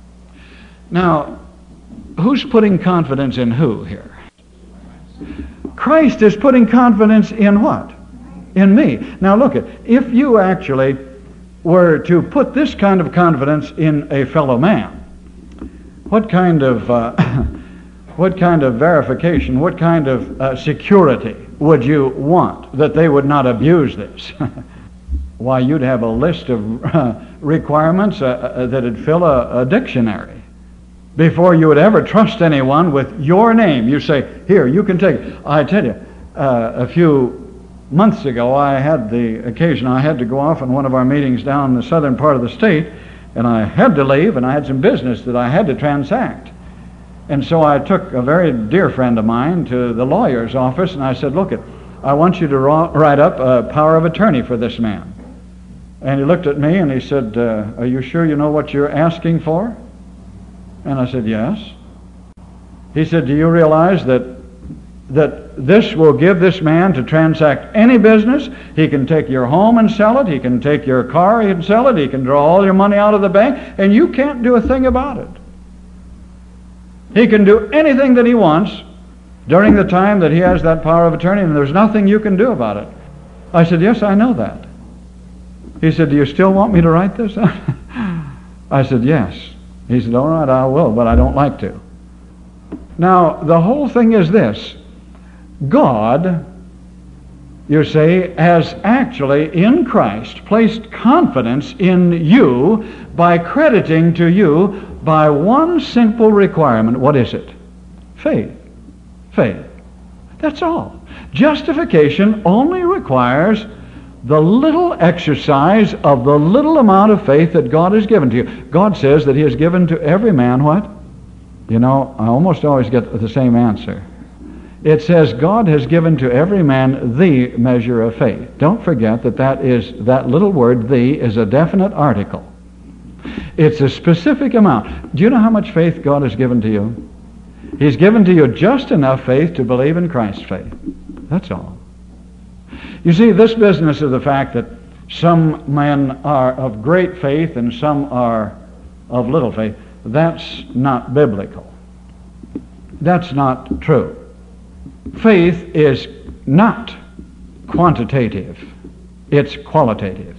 Now, who's putting confidence in who here? Christ is putting confidence in what? In me. Now look at, if you actually were to put this kind of confidence in a fellow man, what kind of uh, what kind of verification, what kind of uh, security would you want that they would not abuse this? Why, you'd have a list of uh, requirements uh, uh, that'd fill a, a dictionary before you would ever trust anyone with your name. You say, here, you can take it. I tell you, uh, a few months ago I had the occasion, I had to go off on one of our meetings down in the southern part of the state, and I had to leave, and I had some business that I had to transact. And so I took a very dear friend of mine to the lawyer's office, and I said, look, it, I want you to ra- write up a power of attorney for this man. And he looked at me and he said, uh, are you sure you know what you're asking for? And I said, yes. He said, do you realize that that this will give this man to transact any business? He can take your home and sell it. He can take your car and sell it. He can draw all your money out of the bank, and you can't do a thing about it. He can do anything that he wants during the time that he has that power of attorney, and there's nothing you can do about it. I said, yes, I know that. He said, do you still want me to write this? I said, yes. He said, all right, I will, but I don't like to. Now, the whole thing is this. God, you say, has actually in Christ placed confidence in you by crediting to you by one simple requirement. What is it? Faith. Faith. That's all. Justification only requires the little exercise of the little amount of faith that God has given to you. God says that he has given to every man what? You know, I almost always get the same answer. It says God has given to every man the measure of faith. Don't forget that that is that little word, the, is a definite article. It's a specific amount. Do you know how much faith God has given to you? He's given to you just enough faith to believe in Christ's faith. That's all. You see, this business of the fact that some men are of great faith and some are of little faith, that's not biblical. That's not true. Faith is not quantitative. It's qualitative.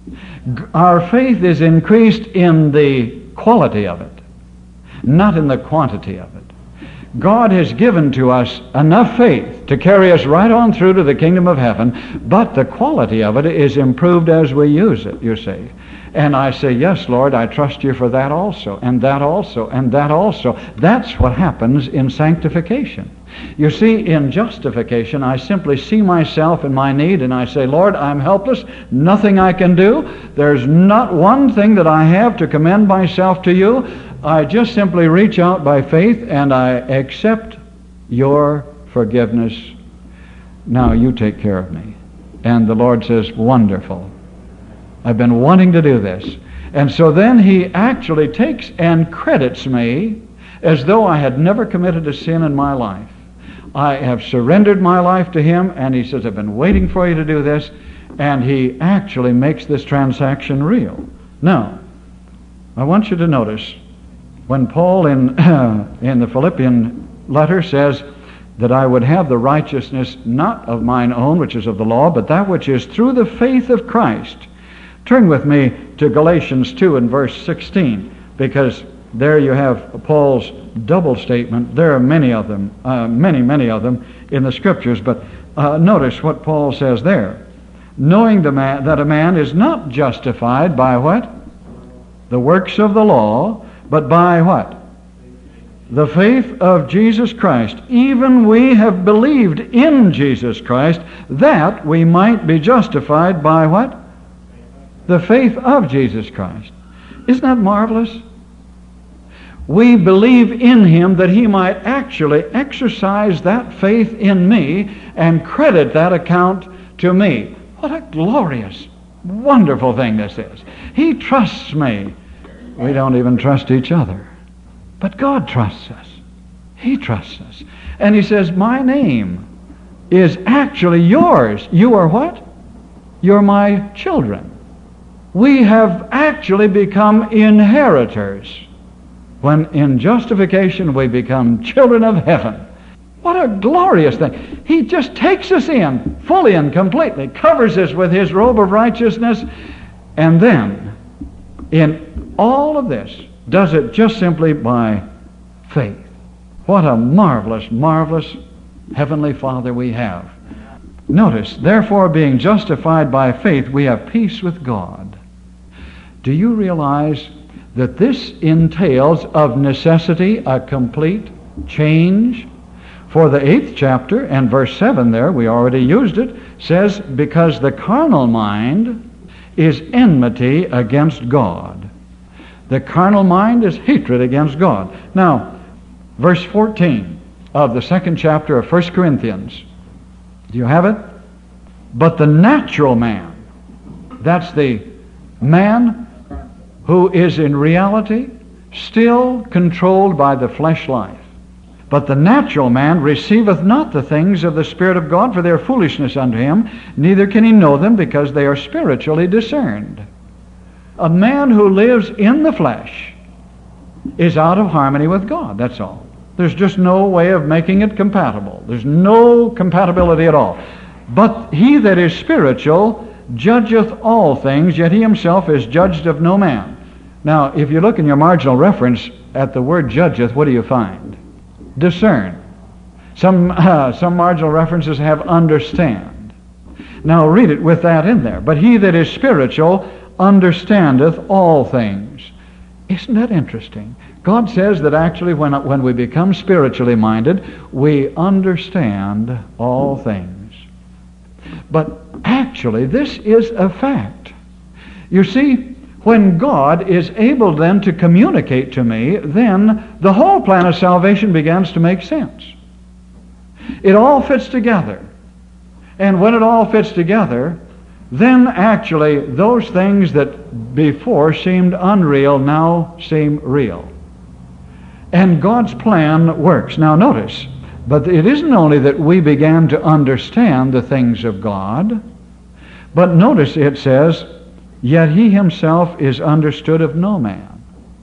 Our faith is increased in the quality of it, not in the quantity of it. God has given to us enough faith to carry us right on through to the kingdom of heaven, but the quality of it is improved as we use it, you see. And I say, yes, Lord, I trust you for that also, and that also, and that also. That's what happens in sanctification. You see, in justification, I simply see myself in my need, and I say, Lord, I'm helpless, nothing I can do. There's not one thing that I have to commend myself to you. I just simply reach out by faith, and I accept your forgiveness. Now you take care of me. And the Lord says, wonderful. I've been wanting to do this. And so then he actually takes and credits me as though I had never committed a sin in my life. I have surrendered my life to him, and he says, I've been waiting for you to do this, and he actually makes this transaction real. Now, I want you to notice, when Paul in, in the Philippian letter says that I would have the righteousness not of mine own, which is of the law, but that which is through the faith of Christ. Turn with me to Galatians two and verse sixteen, because there you have Paul's double statement. There are many of them, uh, many, many of them in the Scriptures, but uh, notice what Paul says there. knowing the man, that a man is not justified by what? The works of the law, but by what? The faith of Jesus Christ. Even we have believed in Jesus Christ, that we might be justified by what? The faith of Jesus Christ. Isn't that marvelous? We believe in Him that He might actually exercise that faith in me and credit that account to me. What a glorious, wonderful thing this is. He trusts me. We don't even trust each other. But God trusts us. He trusts us. And He says, my name is actually yours. You are what? You're my children. We have actually become inheritors. When in justification we become children of heaven. What a glorious thing. He just takes us in fully and completely, covers us with His robe of righteousness, and then in all of this does it just simply by faith. What a marvelous, marvelous Heavenly Father we have. Notice, therefore, being justified by faith, we have peace with God. Do you realize that this entails of necessity a complete change? For the eighth chapter and verse seven there, we already used it, says, because the carnal mind is enmity against God. The carnal mind is hatred against God. Now, verse fourteen of the second chapter of First Corinthians. Do you have it? But the natural man, that's the man who is in reality still controlled by the flesh life. But the natural man receiveth not the things of the Spirit of God, for they are foolishness unto him, neither can he know them, because they are spiritually discerned. A man who lives in the flesh is out of harmony with God, that's all. There's just no way of making it compatible. There's no compatibility at all. But he that is spiritual judgeth all things, yet he himself is judged of no man. Now, if you look in your marginal reference at the word judgeth, what do you find? Discern. Some, uh, some marginal references have understand. Now read it with that in there. But he that is spiritual understandeth all things. Isn't that interesting? God says that actually when, when we become spiritually minded, we understand all things. But actually, this is a fact. You see, when God is able then to communicate to me, then the whole plan of salvation begins to make sense. It all fits together. And when it all fits together, then actually those things that before seemed unreal now seem real. And God's plan works. Now notice, but it isn't only that we began to understand the things of God, but notice it says, yet he himself is understood of no man.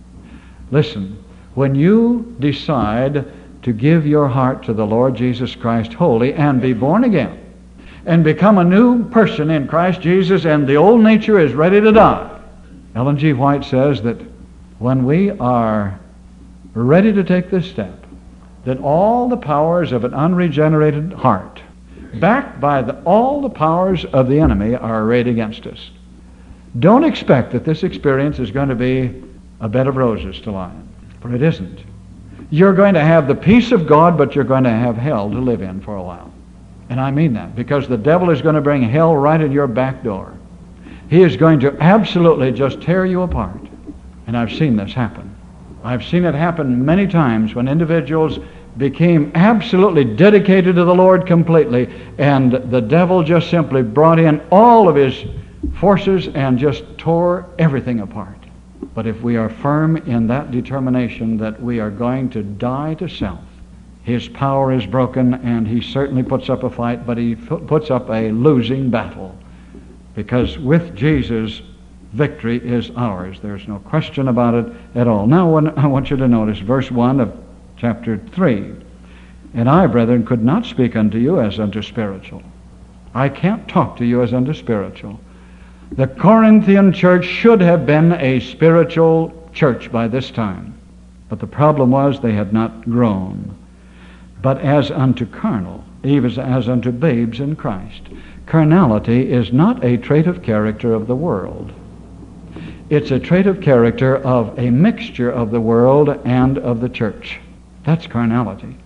Listen, when you decide to give your heart to the Lord Jesus Christ wholly and be born again and become a new person in Christ Jesus, and the old nature is ready to die, Ellen G. White says that when we are ready to take this step, that all the powers of an unregenerated heart, backed by the, all the powers of the enemy, are arrayed against us. Don't expect that this experience is going to be a bed of roses to lie in, for it isn't. You're going to have the peace of God, but you're going to have hell to live in for a while. And I mean that, because the devil is going to bring hell right in your back door. He is going to absolutely just tear you apart. And I've seen this happen. I've seen it happen many times when individuals became absolutely dedicated to the Lord completely, and the devil just simply brought in all of his forces and just tore everything apart. But if we are firm in that determination that we are going to die to self, his power is broken, and he certainly puts up a fight, but he puts up a losing battle. Because with Jesus, victory is ours. There's no question about it at all. Now I want you to notice verse one of chapter three. And I, brethren, could not speak unto you as unto spiritual. I can't talk to you as unto spiritual. The Corinthian church should have been a spiritual church by this time. But the problem was they had not grown. But as unto carnal, even as unto babes in Christ. carnality is not a trait of character of the world. It's a trait of character of a mixture of the world and of the church. That's carnality.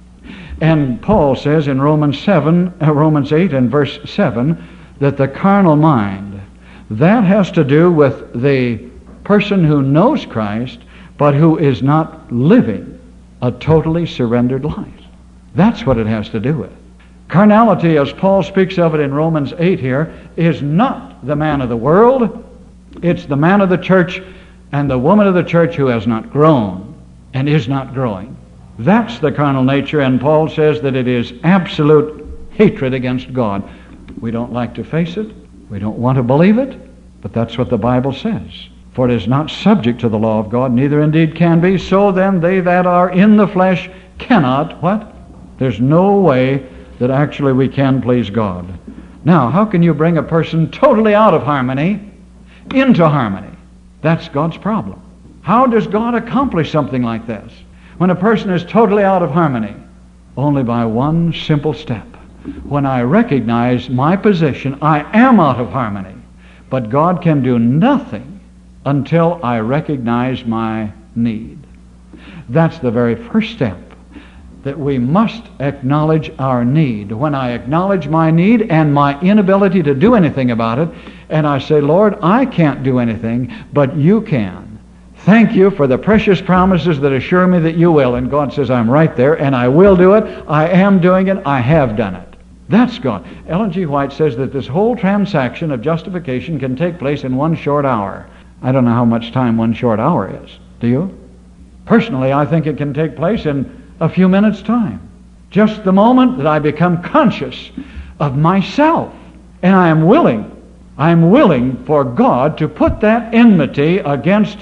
And Paul says in Romans seven, uh, Romans eight and verse seven, that the carnal mind, that has to do with the person who knows Christ, but who is not living a totally surrendered life. That's what it has to do with. Carnality, as Paul speaks of it in Romans eight here, is not the man of the world. It's the man of the church and the woman of the church who has not grown and is not growing. That's the carnal nature, and Paul says that it is absolute hatred against God. We don't like to face it. We don't want to believe it, but that's what the Bible says. For it is not subject to the law of God, neither indeed can be. So then they that are in the flesh cannot, what? There's no way that actually we can please God. Now, how can you bring a person totally out of harmony into harmony? That's God's problem. How does God accomplish something like this when a person is totally out of harmony? Only by one simple step. When I recognize my position, I am out of harmony. But God can do nothing until I recognize my need. That's the very first step, that we must acknowledge our need. When I acknowledge my need and my inability to do anything about it, and I say, Lord, I can't do anything, but you can. Thank you for the precious promises that assure me that you will. And God says, I'm right there, and I will do it. I am doing it. I have done it. That's God. Ellen G. White says that this whole transaction of justification can take place in one short hour. I don't know how much time one short hour is. Do you? Personally, I think it can take place in a few minutes' time. Just the moment that I become conscious of myself, and I am willing, I am willing for God to put that enmity against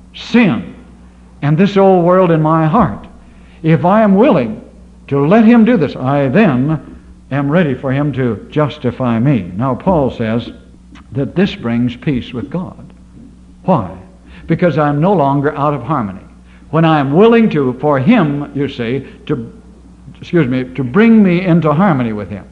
sin and this old world in my heart. If I am willing to let Him do this, I then am ready for Him to justify me. Now, Paul says that this brings peace with God. Why? Because I'm no longer out of harmony. When I am willing to, for Him, you see, to, excuse me, to bring me into harmony with Him.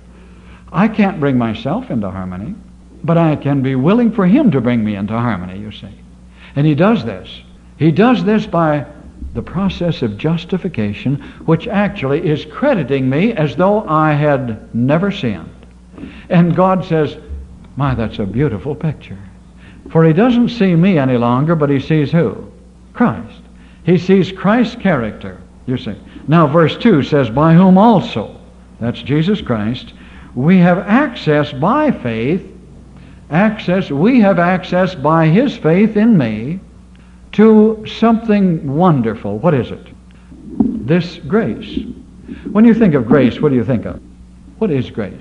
I can't bring myself into harmony, but I can be willing for Him to bring me into harmony, you see. And He does this. He does this by the process of justification, which actually is crediting me as though I had never sinned. And God says, my, that's a beautiful picture. For He doesn't see me any longer, but He sees who? Christ. He sees Christ's character, you see. Now, verse two says, by whom also, that's Jesus Christ, we have access by faith, access, we have access by His faith in me, to something wonderful. What is it? This grace. When you think of grace, what do you think of? What is grace?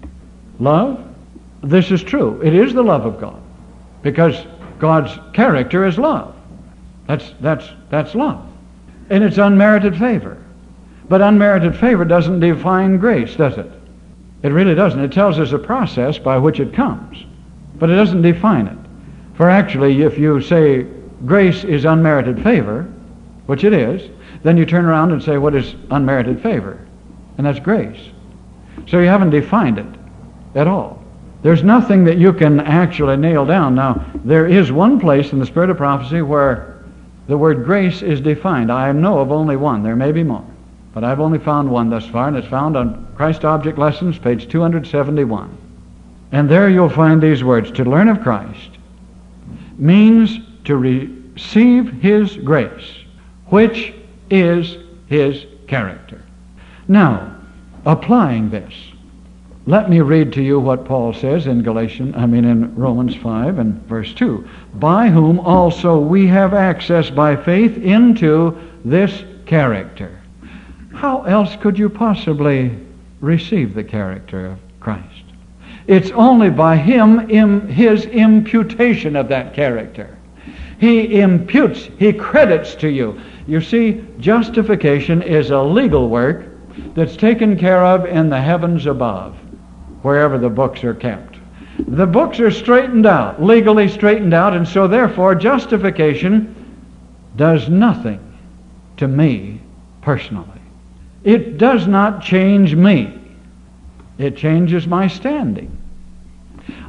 Love? This is true. It is the love of God, because God's character is love. That's, that's, that's love. And it's unmerited favor. But unmerited favor doesn't define grace, does it? It really doesn't. It tells us a process by which it comes, but it doesn't define it. For actually, if you say grace is unmerited favor, which it is, then you turn around and say, what is unmerited favor? And that's grace. So you haven't defined it at all. There's nothing that you can actually nail down. Now, there is one place in the Spirit of Prophecy where the word grace is defined. I know of only one. There may be more, but I've only found one thus far, and it's found on Christ Object Lessons, page two hundred seventy-one. And there you'll find these words: to learn of Christ means to receive His grace, which is His character. Now, applying this, let me read to you what Paul says in Galatians, I mean in Romans five and verse two. By whom also we have access by faith into this character. How else could you possibly receive the character of Christ? It's only by Him, in His imputation of that character. He imputes, He credits to you. You see, justification is a legal work that's taken care of in the heavens above, wherever the books are kept. The books are straightened out, legally straightened out, and so therefore justification does nothing to me personally. It does not change me. It changes my standing.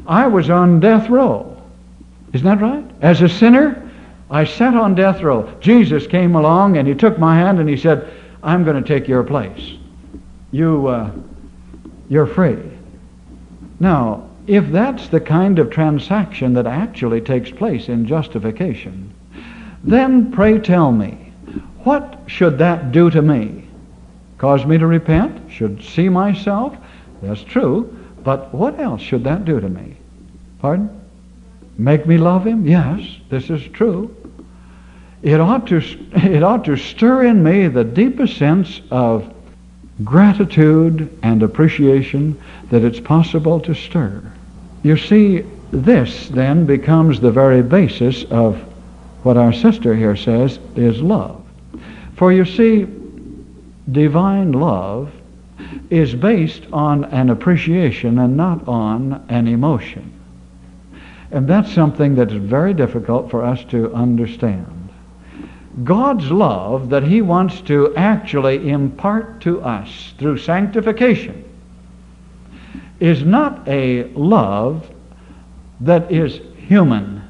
I was on death row. Isn't that right? As a sinner, I sat on death row. Jesus came along and he took my hand and he said, I'm going to take your place. You, uh, you're free. Now, if that's the kind of transaction that actually takes place in justification, then pray tell me, what should that do to me? Cause me to repent? Should see myself? That's true. But what else should that do to me? Pardon? Make me love him? Yes, this is true. It ought to, it ought to stir in me the deepest sense of gratitude and appreciation that it's possible to stir. You see, this then becomes the very basis of what our sister here says is love. For you see, divine love is based on an appreciation and not on an emotion. And that's something that is very difficult for us to understand. God's love that he wants to actually impart to us through sanctification is not a love that is human.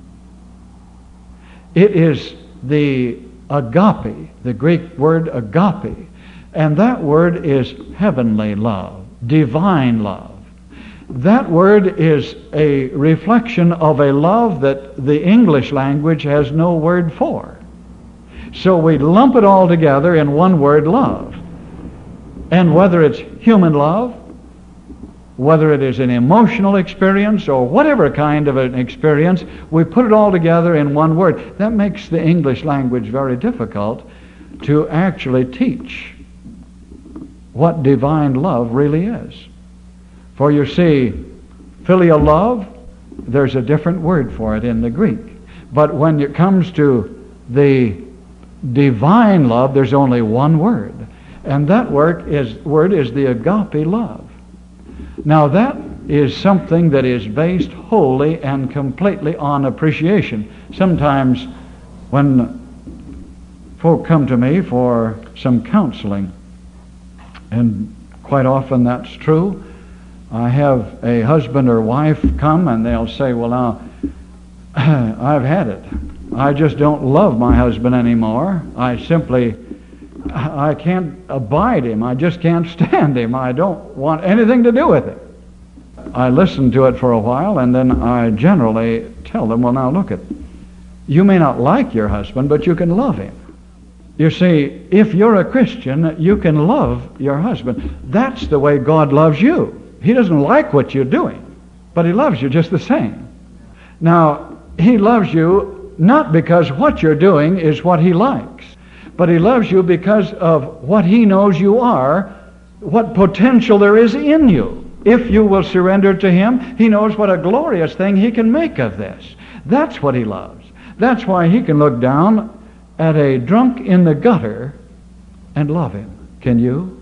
It is the agape, the Greek word agape, and that word is heavenly love, divine love. That word is a reflection of a love that the English language has no word for. So we lump it all together in one word, love. And whether it's human love, whether it is an emotional experience or whatever kind of an experience, we put it all together in one word. That makes the English language very difficult to actually teach what divine love really is. For you see, filial love, there's a different word for it in the Greek. But when it comes to the divine love, there's only one word. And that word is, word is the agape love. Now that is something that is based wholly and completely on appreciation. Sometimes when folk come to me for some counseling, and quite often that's true, I have a husband or wife come and they'll say, well now, I've had it. I just don't love my husband anymore. I simply, I can't abide him. I just can't stand him. I don't want anything to do with it. I listen to it for a while and then I generally tell them, well now look it, you may not like your husband, but you can love him. You see, if you're a Christian, you can love your husband. That's the way God loves you. He doesn't like what you're doing, but he loves you just the same. Now, he loves you not because what you're doing is what he likes, but he loves you because of what he knows you are, what potential there is in you. If you will surrender to him, he knows what a glorious thing he can make of this. That's what he loves. That's why he can look down at a drunk in the gutter and love him. Can you?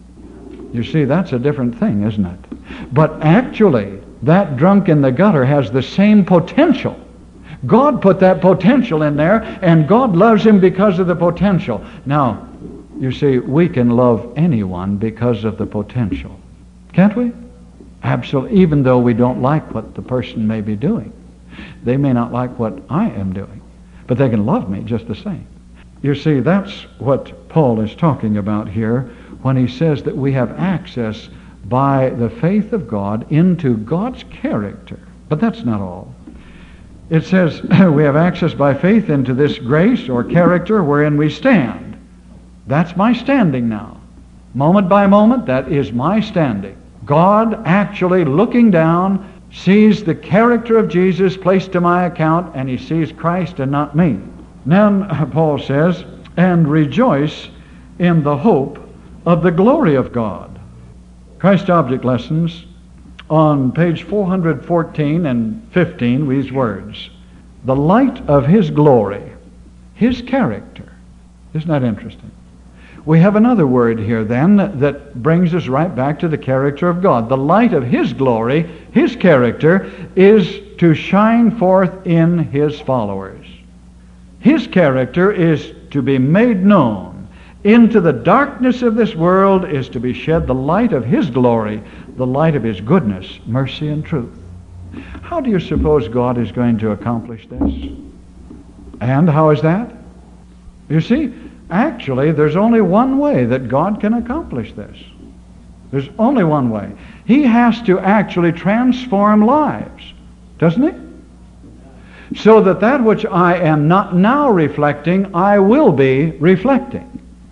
You see, that's a different thing, isn't it? But actually, that drunk in the gutter has the same potential. God put that potential in there, and God loves him because of the potential. Now, you see, we can love anyone because of the potential. Can't we? Absolutely, even though we don't like what the person may be doing. They may not like what I am doing, but they can love me just the same. You see, that's what Paul is talking about here when he says that we have access by the faith of God into God's character. But that's not all. It says we have access by faith into this grace or character wherein we stand. That's my standing now. Moment by moment, that is my standing. God actually looking down sees the character of Jesus placed to my account, and he sees Christ and not me. Then Paul says, and rejoice in the hope of the glory of God. Christ Object Lessons on page four hundred fourteen and fifteen, these words, the light of his glory, his character. Isn't that interesting? We have another word here then that brings us right back to the character of God. The light of his glory, his character, is to shine forth in his followers. His character is to be made known. Into the darkness of this world is to be shed the light of his glory, the light of his goodness, mercy, and truth. How do you suppose God is going to accomplish this? And how is that? You see, actually, there's only one way that God can accomplish this. There's only one way. He has to actually transform lives, doesn't he? So that that which I am not now reflecting, I will be reflecting.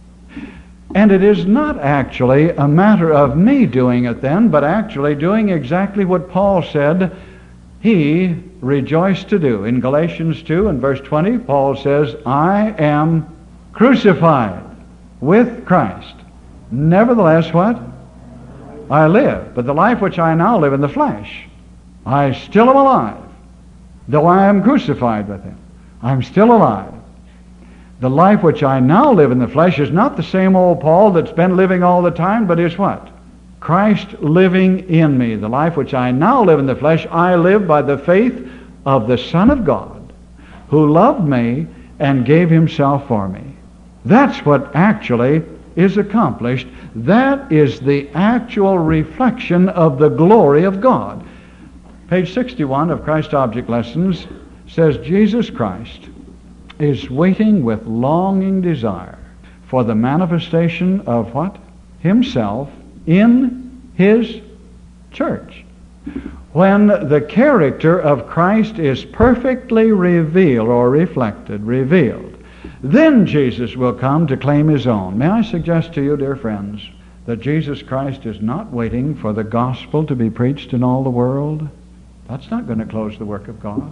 And it is not actually a matter of me doing it then, but actually doing exactly what Paul said he rejoiced to do. In Galatians two and verse twenty, Paul says, I am crucified with Christ. Nevertheless, what? I live. But the life which I now live in the flesh, I still am alive. Though I am crucified with him, I'm still alive. The life which I now live in the flesh is not the same old Paul that's been living all the time, but is what? Christ living in me. The life which I now live in the flesh, I live by the faith of the Son of God, who loved me and gave himself for me. That's what actually is accomplished. That is the actual reflection of the glory of God. Page sixty-one of Christ Object Lessons says, Jesus Christ is waiting with longing desire for the manifestation of what? Himself in his church. When the character of Christ is perfectly revealed or reflected, revealed, then Jesus will come to claim his own. May I suggest to you, dear friends, that Jesus Christ is not waiting for the gospel to be preached in all the world. That's not going to close the work of God.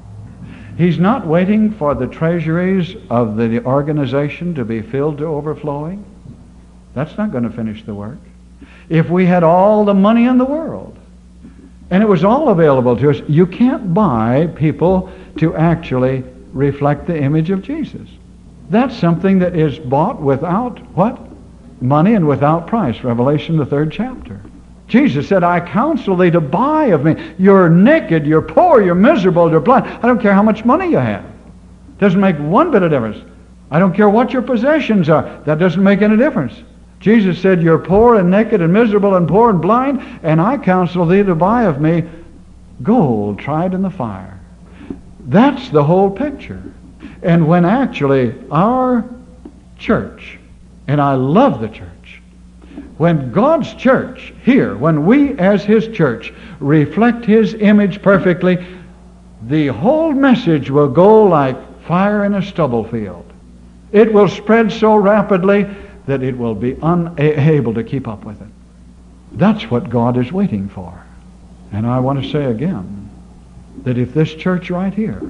He's not waiting for the treasuries of the organization to be filled to overflowing. That's not going to finish the work. If we had all the money in the world, and it was all available to us, you can't buy people to actually reflect the image of Jesus. That's something that is bought without what? Money and without price. Revelation, the third chapter. Jesus said, I counsel thee to buy of me. You're naked, you're poor, you're miserable, you're blind. I don't care how much money you have. Doesn't make one bit of difference. I don't care what your possessions are. That doesn't make any difference. Jesus said, you're poor and naked and miserable and poor and blind, and I counsel thee to buy of me gold tried in the fire. That's the whole picture. And when actually our church, and I love the church, when God's church here, when we as his church reflect his image perfectly, the whole message will go like fire in a stubble field. It will spread so rapidly that it will be unable to keep up with it. That's what God is waiting for. And I want to say again, that if this church right here,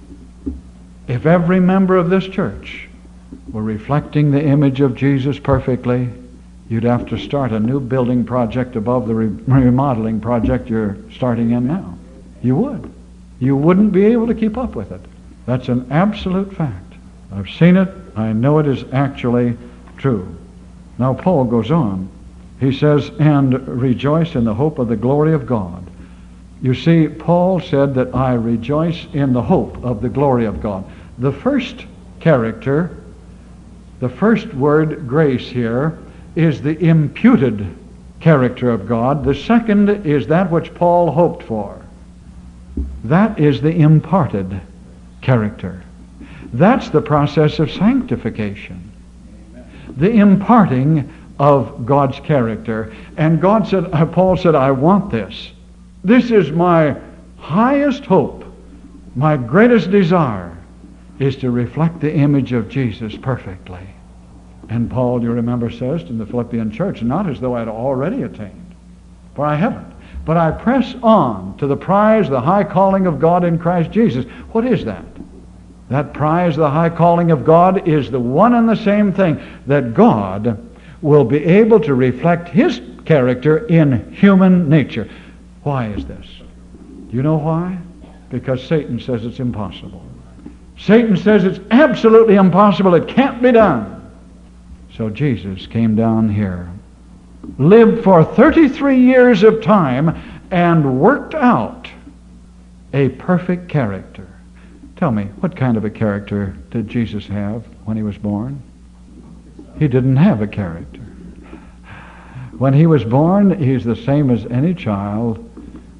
if every member of this church were reflecting the image of Jesus perfectly, you'd have to start a new building project above the re- remodeling project you're starting in now. You would. You wouldn't be able to keep up with it. That's an absolute fact. I've seen it. I know it is actually true. Now Paul goes on. He says, and rejoice in the hope of the glory of God. You see, Paul said that I rejoice in the hope of the glory of God. The first character, the first word, grace here, is the imputed character of God. The second is that which Paul hoped for. That is the imparted character. That's the process of sanctification. The imparting of God's character. And God said, Paul said, I want this. This is my highest hope. My greatest desire is to reflect the image of Jesus perfectly. And Paul, you remember, says in the Philippian church, not as though I had already attained, for I haven't, but I press on to the prize, the high calling of God in Christ Jesus. What is that? That prize, the high calling of God, is the one and the same thing, that God will be able to reflect his character in human nature. Why is this? Do you know why? Because Satan says it's impossible. Satan says it's absolutely impossible. It can't be done. So Jesus came down here, lived for thirty-three years of time, and worked out a perfect character. Tell me, what kind of a character did Jesus have when he was born? He didn't have a character. When he was born, he's the same as any child.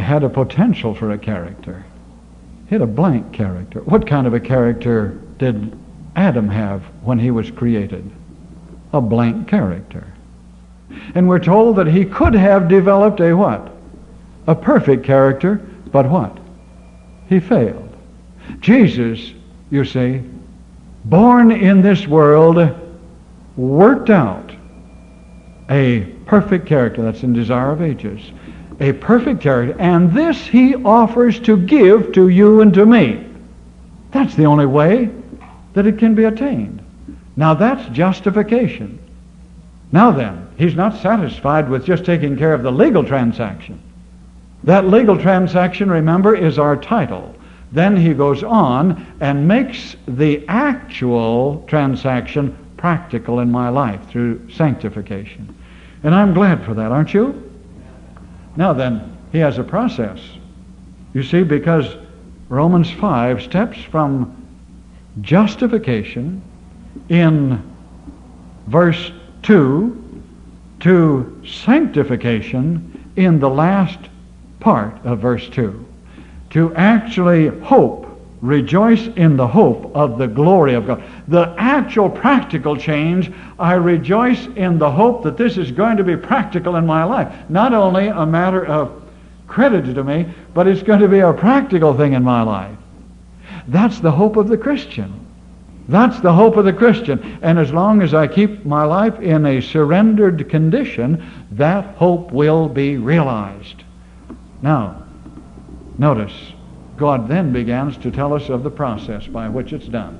had a potential for a character. He had a blank character. What kind of a character did Adam have when he was created? A blank character. And we're told that he could have developed a what? A perfect character, but what? He failed. Jesus, you see, born in this world, worked out a perfect character. That's in Desire of Ages. A perfect character. And this he offers to give to you and to me. That's the only way that it can be attained. Now that's justification. Now then, he's not satisfied with just taking care of the legal transaction. That legal transaction, remember, is our title. Then he goes on and makes the actual transaction practical in my life through sanctification. And I'm glad for that, aren't you? Now then, he has a process. You see, because Romans five steps from justification in verse two to sanctification in the last part of verse two. To actually hope, rejoice in the hope of the glory of God. The actual practical change, I rejoice in the hope that this is going to be practical in my life. Not only a matter of credit to me, but it's going to be a practical thing in my life. That's the hope of the Christian. That's the hope of the Christian. And as long as I keep my life in a surrendered condition, that hope will be realized. Now, notice, God then begins to tell us of the process by which it's done.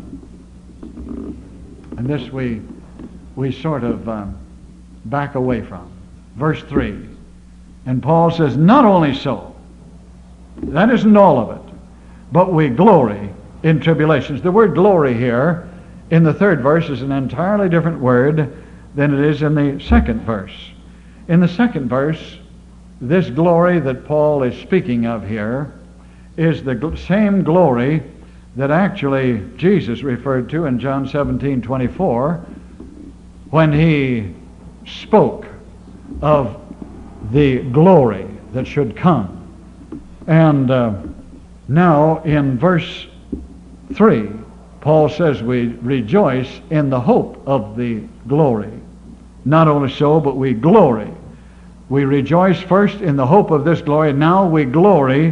And this we we sort of um, back away from. Verse three. And Paul says, not only so, that isn't all of it, but we glory in tribulations. The word glory here in the third verse is an entirely different word than it is in the second verse. In the second verse, this glory that Paul is speaking of here is the gl- same glory that actually Jesus referred to in John seventeen twenty-four when he spoke of the glory that should come. And uh, now in verse three, Paul says we rejoice in the hope of the glory. Not only so, but we glory. We rejoice first in the hope of this glory, and now we glory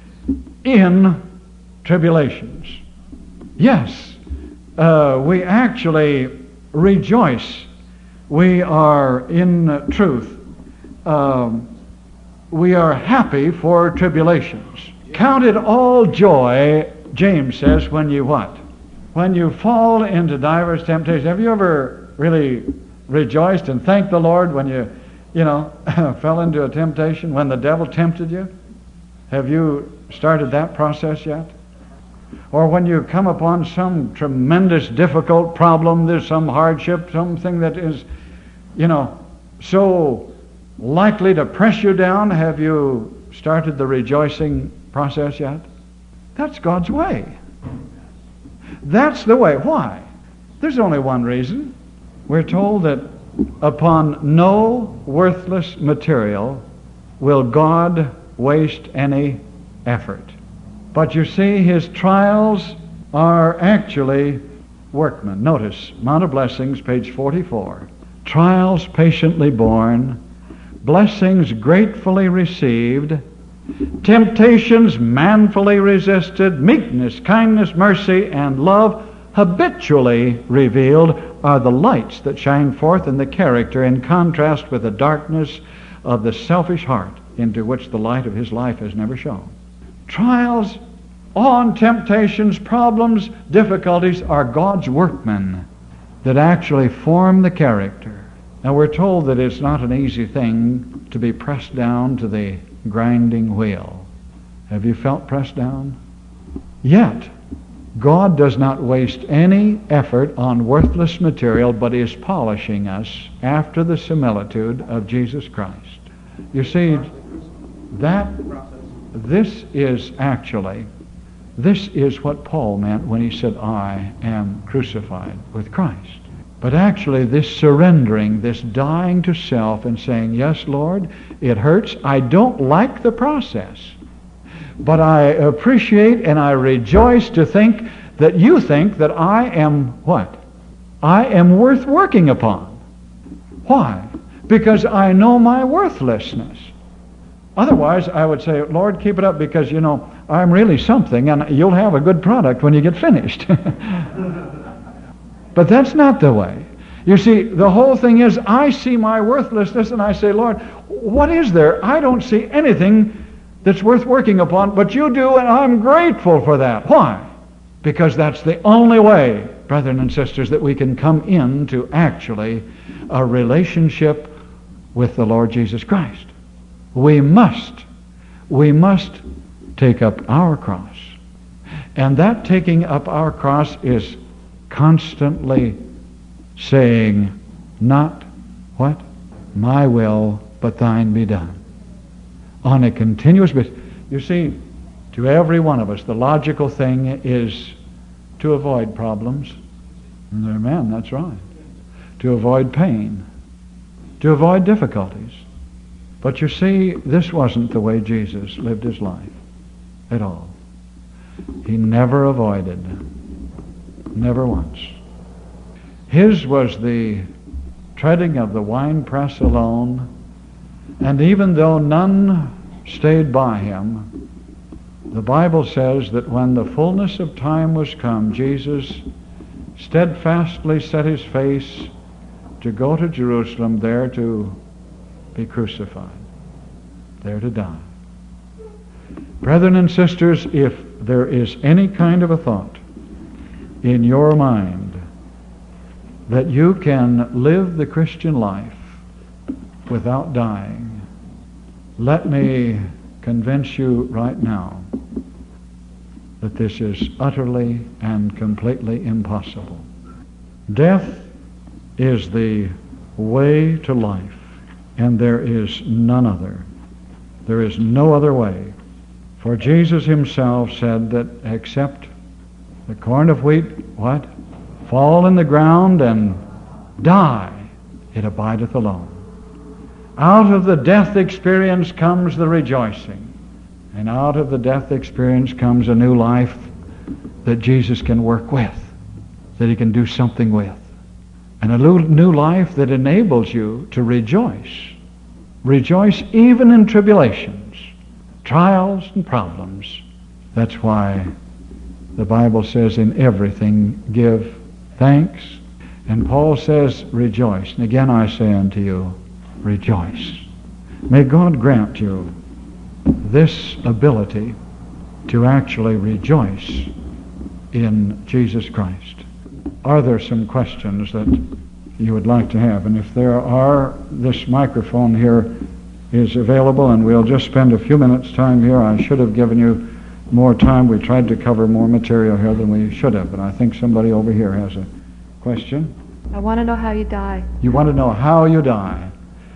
in tribulations. Yes, uh, we actually rejoice. We are, in uh, truth, um, we are happy for tribulations. Count it all joy, James says, when you what? When you fall into divers temptations. Have you ever really rejoiced and thanked the Lord when you, you know, fell into a temptation, when the devil tempted you? Have you started that process yet? Or when you come upon some tremendous difficult problem, there's some hardship, something that is, you know, so likely to press you down, have you started the rejoicing process yet? That's God's way. That's the way. Why? There's only one reason. We're told that upon no worthless material will God waste any effort. But you see, his trials are actually workmen. Notice, Mount of Blessings, page forty-four. Trials patiently borne, blessings gratefully received, temptations manfully resisted, meekness, kindness, mercy, and love habitually revealed are the lights that shine forth in the character in contrast with the darkness of the selfish heart into which the light of his life has never shone. Trials, on temptations, problems, difficulties are God's workmen that actually form the character. Now we're told that it's not an easy thing to be pressed down to the grinding wheel. Have you felt pressed down? Yet, God does not waste any effort on worthless material, but is polishing us after the similitude of Jesus Christ. You see, that this is actually, this is what Paul meant when he said, I am crucified with Christ. But actually this surrendering, this dying to self and saying, yes, Lord, it hurts. I don't like the process. But I appreciate and I rejoice to think that you think that I am what? I am worth working upon. Why? Because I know my worthlessness. Otherwise, I would say, Lord, keep it up because, you know, I'm really something and you'll have a good product when you get finished. But that's not the way. You see, the whole thing is I see my worthlessness and I say, Lord, what is there? I don't see anything that's worth working upon, but you do, and I'm grateful for that. Why? Because that's the only way, brethren and sisters, that we can come into actually a relationship with the Lord Jesus Christ. We must, we must take up our cross. And that taking up our cross is constantly saying, not what? My will, but thine be done. On a continuous basis. You see, to every one of us, the logical thing is to avoid problems. Amen, that's right. To avoid pain. To avoid difficulties. But you see, this wasn't the way Jesus lived his life at all. He never avoided. Never once. His was the treading of the winepress alone, and even though none stayed by him, the Bible says that when the fullness of time was come, Jesus steadfastly set his face to go to Jerusalem, there to be crucified, there to die. Brethren and sisters, if there is any kind of a thought in your mind that you can live the Christian life without dying, let me convince you right now that this is utterly and completely impossible. Death is the way to life, and there is none other. There is no other way. For Jesus himself said that except the corn of wheat, what? Fall in the ground and die, it abideth alone. Out of the death experience comes the rejoicing. And out of the death experience comes a new life that Jesus can work with, that he can do something with. And a new life that enables you to rejoice. Rejoice even in tribulations, trials and problems. That's why the Bible says in everything give thanks. And Paul says rejoice. And again I say unto you, rejoice. May God grant you this ability to actually rejoice in Jesus Christ. Are there some questions that you would like to have? And if there are, this microphone here is available, and we'll just spend a few minutes time here. I should have given you more time. We tried to cover more material here than we should have, but I think somebody over here has a question. I want to know how you die. You want to know how you die?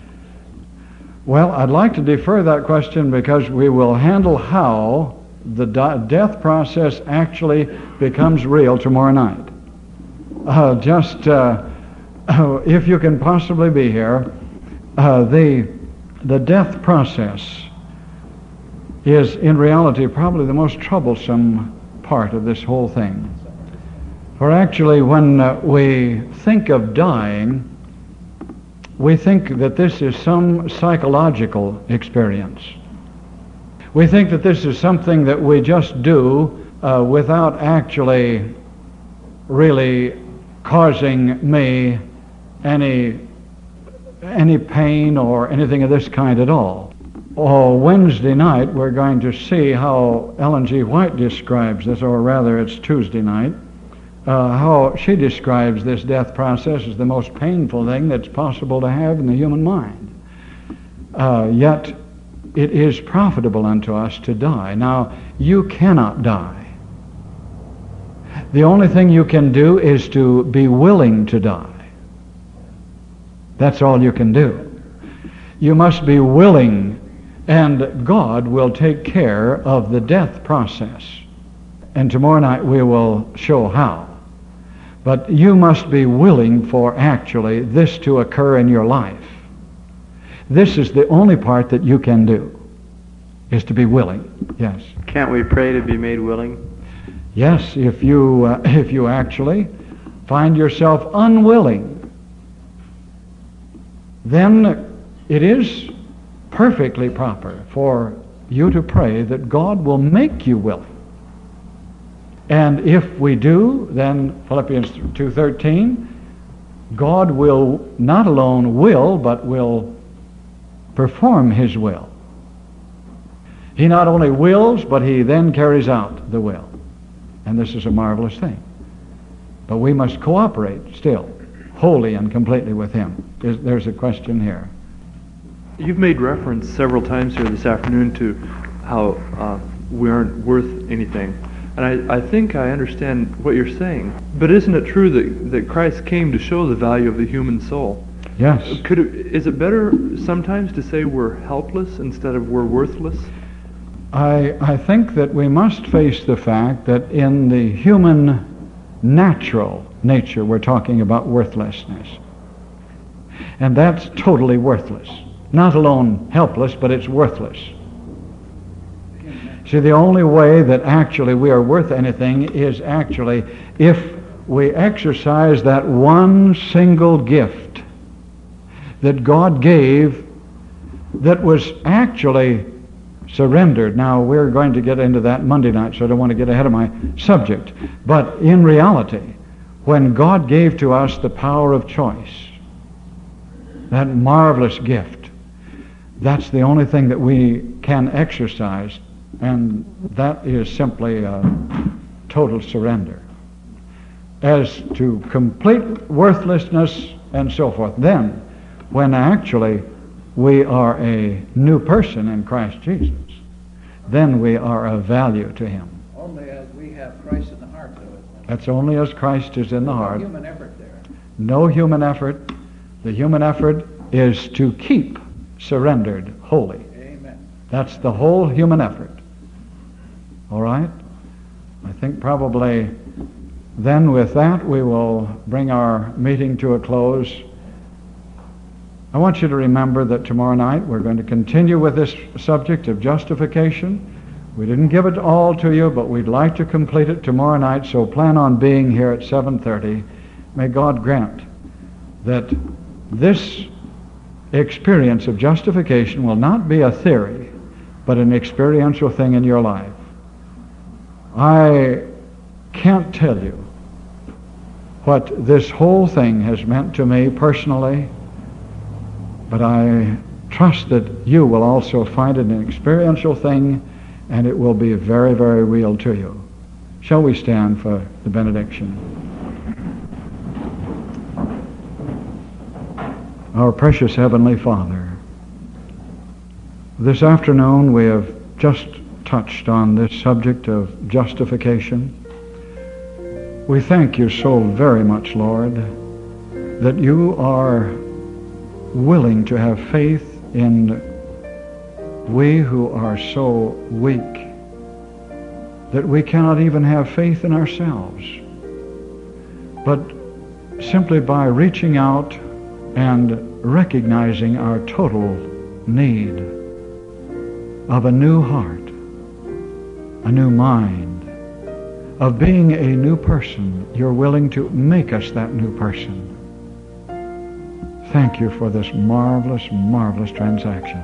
Well, I'd like to defer that question because we will handle how the di- death process actually becomes real tomorrow night. Uh, just, uh, if you can possibly be here, uh, the, the death process is in reality probably the most troublesome part of this whole thing. For actually when uh, we think of dying, we think that this is some psychological experience. We think that this is something that we just do uh, without actually really causing me any any pain or anything of this kind at all. Oh, Wednesday night we're going to see how Ellen G. White describes this, or rather it's Tuesday night, uh, how she describes this death process as the most painful thing that's possible to have in the human mind. Uh, yet it is profitable unto us to die. Now, you cannot die. The only thing you can do is to be willing to die. That's all you can do. You must be willing, and God will take care of the death process. And tomorrow night we will show how. But you must be willing for actually this to occur in your life. This is the only part that you can do. is to be willing. Yes. Can't we pray to be made willing? Yes, if you uh, if you actually find yourself unwilling, then it is perfectly proper for you to pray that God will make you willing. And if we do, then Philippians two thirteen, God will not alone will, but will perform His will. He not only wills, but He then carries out the will. And this is a marvelous thing. But we must cooperate still, wholly and completely with Him. There's, there's a question here. You've made reference several times here this afternoon to how uh, we aren't worth anything. And I, I think I understand what you're saying. But isn't it true that, that Christ came to show the value of the human soul? Yes. Could it, is it better sometimes to say we're helpless instead of we're worthless? I, I think that we must face the fact that in the human natural nature we're talking about worthlessness. And that's totally worthless. Not alone helpless, but it's worthless. See, the only way that actually we are worth anything is actually if we exercise that one single gift that God gave that was actually surrendered. Now, we're going to get into that Monday night, so I don't want to get ahead of my subject. But in reality, when God gave to us the power of choice, that marvelous gift, that's the only thing that we can exercise, and that is simply a total surrender. As to complete worthlessness and so forth, then, when actually we are a new person in Christ Jesus, then we are of value to Him. Only as we have Christ in the heart, though. That's only as Christ is in the no heart. No human effort there. No human effort. The human effort is to keep surrendered wholly. Amen. That's the whole human effort. All right? I think probably then with that we will bring our meeting to a close. I want you to remember that tomorrow night we're going to continue with this subject of justification. We didn't give it all to you, but we'd like to complete it tomorrow night, so plan on being here at seven thirty. May God grant that this experience of justification will not be a theory, but an experiential thing in your life. I can't tell you what this whole thing has meant to me personally, but I trust that you will also find it an experiential thing, and it will be very, very real to you. Shall we stand for the benediction? Our precious Heavenly Father, this afternoon we have just touched on this subject of justification. We thank you so very much, Lord, that you are willing to have faith in we who are so weak that we cannot even have faith in ourselves. But simply by reaching out and recognizing our total need of a new heart, a new mind, of being a new person, you're willing to make us that new person. Thank you for this marvelous, marvelous transaction.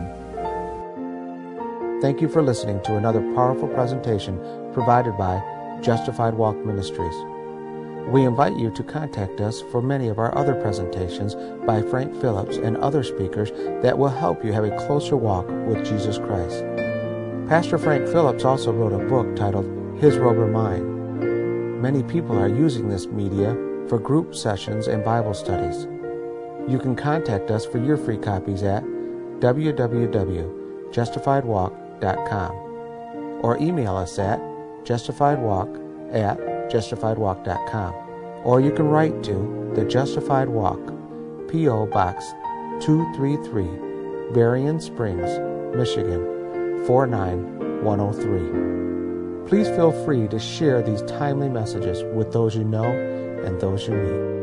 Thank you for listening to another powerful presentation provided by Justified Walk Ministries. We invite you to contact us for many of our other presentations by Frank Phillips and other speakers that will help you have a closer walk with Jesus Christ. Pastor Frank Phillips also wrote a book titled His Robe or Mine. Many people are using this media for group sessions and Bible studies. You can contact us for your free copies at w w w dot justified walk dot com or email us at justifiedwalk at justified walk dot com, or you can write to The Justified Walk, P O Box two three three, Berrien Springs, Michigan four nine one oh three. Please feel free to share these timely messages with those you know and those you meet.